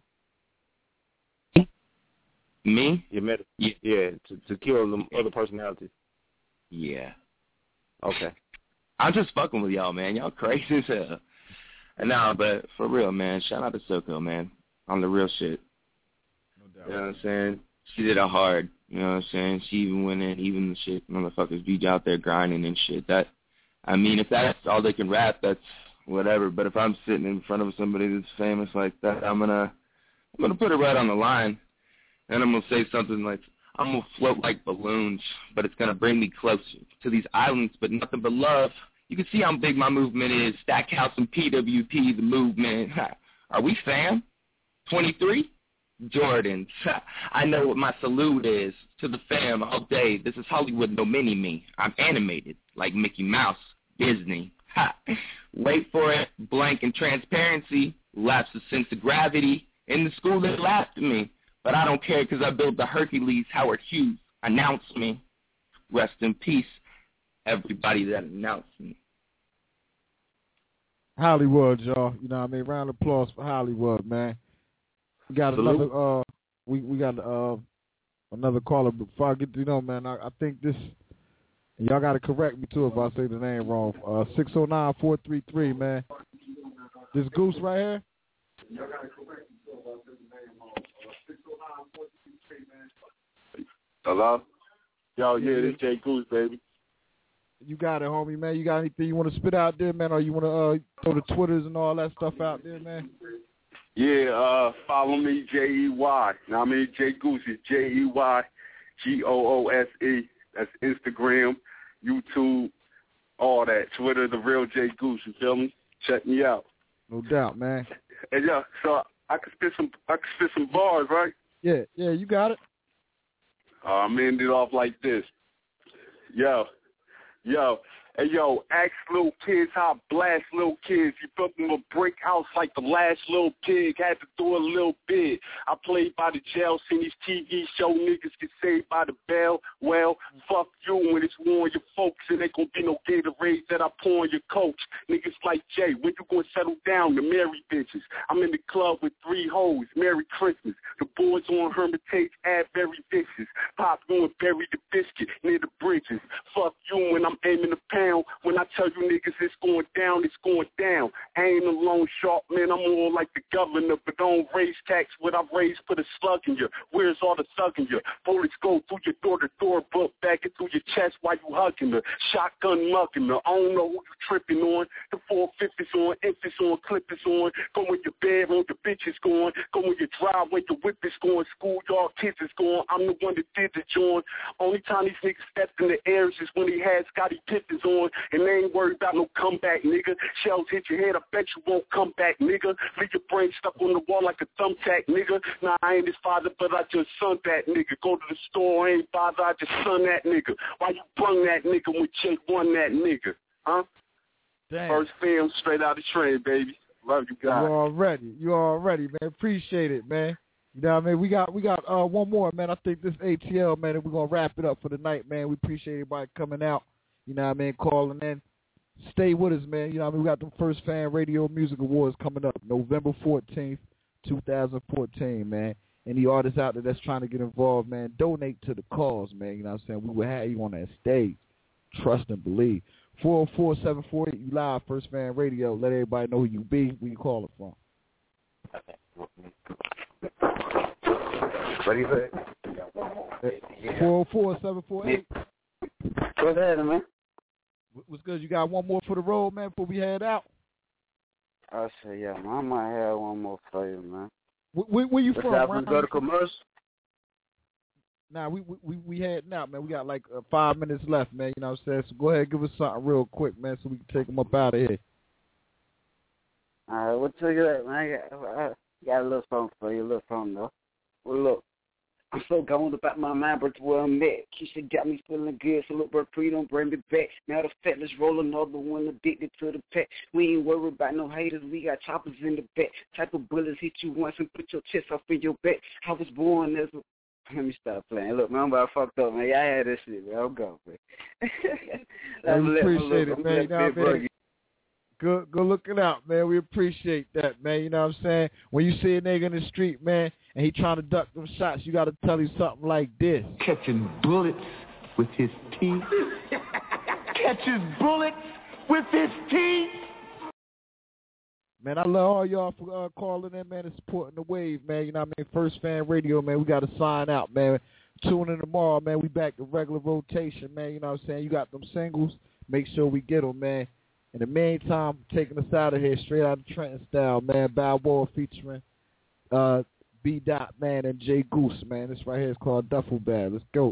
Me? Your medicine? Yeah, yeah to, to kill them other personalities. Yeah. Okay. I'm just fucking with y'all, man. Y'all crazy as hell. And nah, but for real, man, shout out to Soko, man. On the real shit. No doubt. You know what I'm saying? She did it hard. You know what I'm saying? She even went in, even the shit motherfuckers be out there grinding and shit. That, I mean, if that's all they can rap, that's whatever. But if I'm sitting in front of somebody that's famous like that, I'm gonna, I'm gonna put it right on the line, and I'm gonna say something like, I'm gonna float like balloons, but it's gonna bring me closer to these islands, but nothing but love. You can see how big my movement is. Stackhouse and P W P, the movement. Are we fam? twenty-three? Jordans. I know what my salute is to the fam all day. This is Hollywood, no mini-me. I'm animated like Mickey Mouse, Disney. Ha. Wait for it, blank and transparency, lapse of sense of gravity. In the school they laughed at me, but I don't care because I built the Hercules Howard Hughes. Announce me. Rest in peace, everybody that announced me. Hollywood, y'all. You know what I mean? Round of applause for Hollywood, man. We got Salute. another uh we we got uh another caller, but before I get to you know, man, I, I think this and y'all gotta correct me too if I say the name wrong. Uh six oh nine four three three, man. This Goose right here? Y'all gotta correct me too if I say the name wrong. Uh six oh nine four three three, man. Hello? Yo, yeah, this Jay Goose, baby. You got it, homie, man. You got anything you want to spit out there, man, or you want to uh, throw the Twitters and all that stuff out there, man? Yeah, uh, follow me, J E Y. Now, I mean, Jay Goose is J E Y G O O S E. That's Instagram, YouTube, all that. Twitter, The Real Jay Goose, you feel me? Check me out. No doubt, man. And, yeah, so I can spit some I can spit some bars, right? Yeah, yeah, you got it. Uh, I'm going to end it off like this. Yo. Yo, hey, yo, ask little kids how I blast little kids. You built them a brick house like the last little pig. Had to do a little bit. I played by the jail, seen these T V show niggas get saved by the bell. Well, fuck you when it's war on your folks, and ain't gonna be no Gatorade that I pour on your coach. Niggas like Jay, when you gonna settle down to marry bitches? I'm in the club with three hoes. Merry Christmas. The boys on Hermitage, add very vicious. Pop going bury the biscuit near the bridges. Fuck you when I'm aiming the pan. down. When I tell you niggas it's going down, it's going down. I ain't a loan shark, man, I'm more like the governor, but don't raise tax. What I raise, put a slug in you. Where's all the thugging you? Bullets go through your door-to-door, book back it through your chest while you hugging her. Shotgun mugging her. I don't know who you tripping on. The four fifties on, infants on, clippers on. Go in your bedroom, the bitch is going. Go in your driveway, the whip is going. Schoolyard kids is going. I'm the one that did the joint. Only time these niggas stepped in the airs is when he had Scottie Pippins on, and they ain't worried about no comeback, nigga. Shells hit your head, I bet you won't come back, nigga. Leave your brain stuck on the wall like a thumbtack, nigga. Nah, I ain't his father, but I just son that nigga. Go to the store, I ain't father, I just son that nigga. Why you brung that nigga when Jake won that nigga, huh? Damn. First film straight out the train, baby. Love you guys. You already, you already, man. Appreciate it, man. You know what I mean? We got we got uh, one more, man. I think this A T L, man, and we're going to wrap it up for the night, man. We appreciate everybody coming out, you know what I mean, calling in. Stay with us, man. You know what I mean? We got the First Fan Radio Music Awards coming up November fourteenth, twenty fourteen, man. Any artists out there that's trying to get involved, man, donate to the cause, man. You know what I'm saying? We will have you on that stage. Trust and believe. four oh four, seven four eight, you live, First Fan Radio. Let everybody know who you be, where you call it from. What do you say? four oh four, seven four eight. What's happening, man? What's good? You got one more for the road, man, before we head out? I say, yeah, man. I might have one more for you, man. Where, where you What's from? That we go to commercial? Nah, we we we heading out, man. We got like uh, five minutes left, man. You know what I'm saying? So go ahead, give us something real quick, man, so we can take them up out of here. All right, we'll take it out, man. I got, I got a little something for you, a little something, though. Well, look, I'm so gone about my mind, but where I'm at. Keisha got me feeling good, so look, bro, pre don't bring me back. Now the fact, let's roll another one addicted to the pack. We ain't worried about no haters, we got choppers in the back. Type of bullets hit you once and put your chest off in your back. I was born as a... Let me stop playing. Look, man, I'm about fucked up, man. Y'all had this shit, man. I'm gone, man. Hey, we appreciate it, man. You know what I mean? Good, good looking out, man. We appreciate that, man. You know what I'm saying? When you see a nigga in the street, man, and he trying to duck them shots, you got to tell him something like this. Catching bullets with his teeth. Catches bullets with his teeth. Man, I love all y'all for uh, calling in, man, and supporting the wave, man. You know what I mean? First Fan Radio, man, we got to sign out, man. Tune in tomorrow, man. We back to regular rotation, man. You know what I'm saying? You got them singles. Make sure we get them, man. In the meantime, taking us out of here, straight out of Trenton style, man. Balboa featuring uh, B. Dot, man, and Jay Goose, man. This right here is called Duffel Bag. Let's go.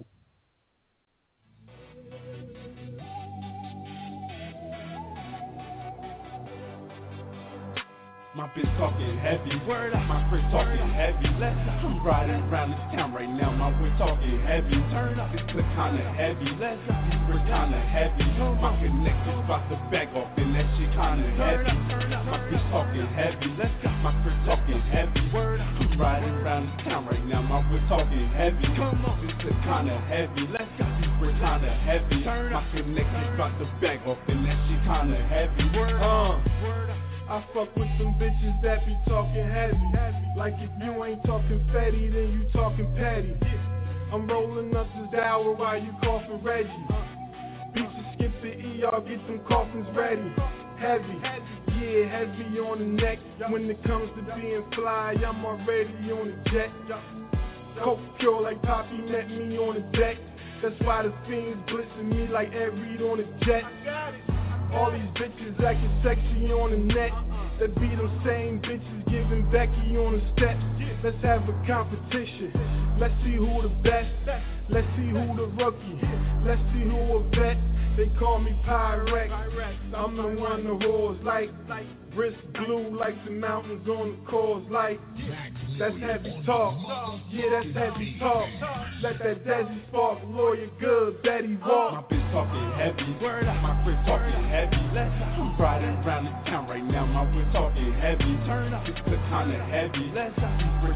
My bitch talking heavy, word up. My friend talking heavy. Let's I'm riding around this town right now. My bitch talking heavy. Turn up, it's kinda heavy. Let's we're kinda heavy. My connection's about to back off, and that shit kinda heavy. My bitch talking heavy. Let's my friend talking heavy. Word up. I'm riding around this town right now. My bitch talking heavy. Come on, it's kinda heavy. Let's we're kinda heavy. My connection's about to back off, and that shit kinda heavy. Word up. Word up. I fuck with some bitches that be talking heavy. Like if you ain't talking fatty, then you talking patty. I'm rolling up this hour while you coughing Reggie. Bitches skip the E R, get them coffins ready. Heavy, yeah, heavy on the neck. When it comes to being fly, I'm already on the jet. Coke cure like Poppy met me on the deck. That's why the fiends blitzing me like Ed Reed on the jet. All these bitches acting sexy on the net. That be them same bitches giving Becky on the steps. Let's have a competition. Let's see who the best. Let's see who the rookie. Let's see who a vet. They call me Pyrex. I'm the one the whores like. Wrist glue like the mountains on the cause like. That's heavy talk. Yeah, that's heavy talk. Let that Desi spark. Lawyer good, Betty walk. My bitch talking heavy. Word up. My friend talking heavy. Let's I'm riding around the town right now. My bitch talking heavy. Turn up. It's kinda heavy. Let's we're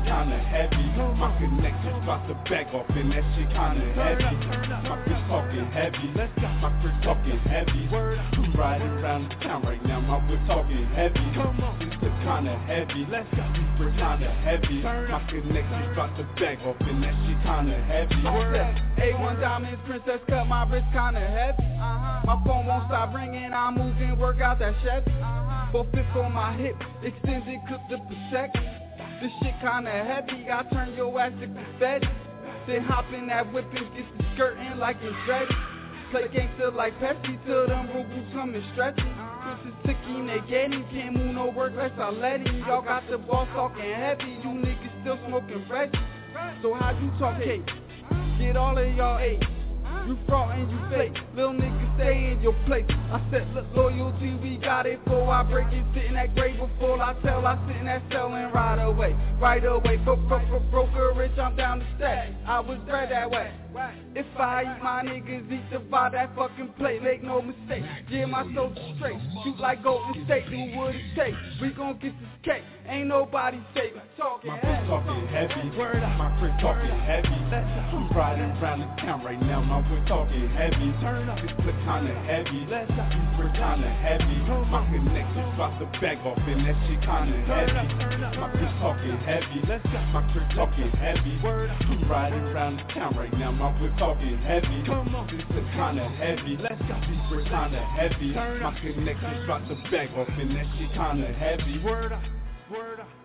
kinda heavy. My connections about to back off and that shit kinda heavy. My bitch talking heavy, my crib talking heavy. I'm riding around the town right now, my whip talking heavy. It's the kinda heavy, we're kinda heavy. My connections about to back off and that shit kinda heavy. A one diamonds, princess cut, my wrist kinda heavy. My phone won't stop ringing, I'm moving, work out that Chevy. Four fifths on my hip, extended clip to protect. This shit kinda heavy, I turn your ass to confetti. Then hop in that whip and get the skirt in like it's ready. Play gangster like Pepsi till them rubles come and stretch it. This is ticking, they getting, can't move no work less I let it. Y'all got the boss talking heavy, you niggas still smoking fresh. So how you talk hate? Get all of y'all eight. You fraud and you fake, little niggas stay in your place. I said, look, loyalty, we got it before I break it. Sitting that grave before I tell, I sit in that cell and right away, right away. Bro, bro, bro, brokerage, I'm down to stay. I was bred that way. If I eat my niggas, eat the by that fucking plate, make no mistake. Yeah, my soul straight, shoot like Golden State, do what it takes. We gon' get this cake, ain't nobody safe. Talking my bitch talking heavy, word up. My crib talking heavy. I'm riding around the town right now, my whip talking heavy. Turn up, it's the kinda heavy. We're kinda heavy. My connections about to back off and that shit kinda heavy. My bitch talking heavy, my crib talking heavy. I'm riding around the town right now, my whip talking heavy. This is kinda heavy. We're kinda heavy. My connections about to back off and that shit kinda heavy. Word up, word up.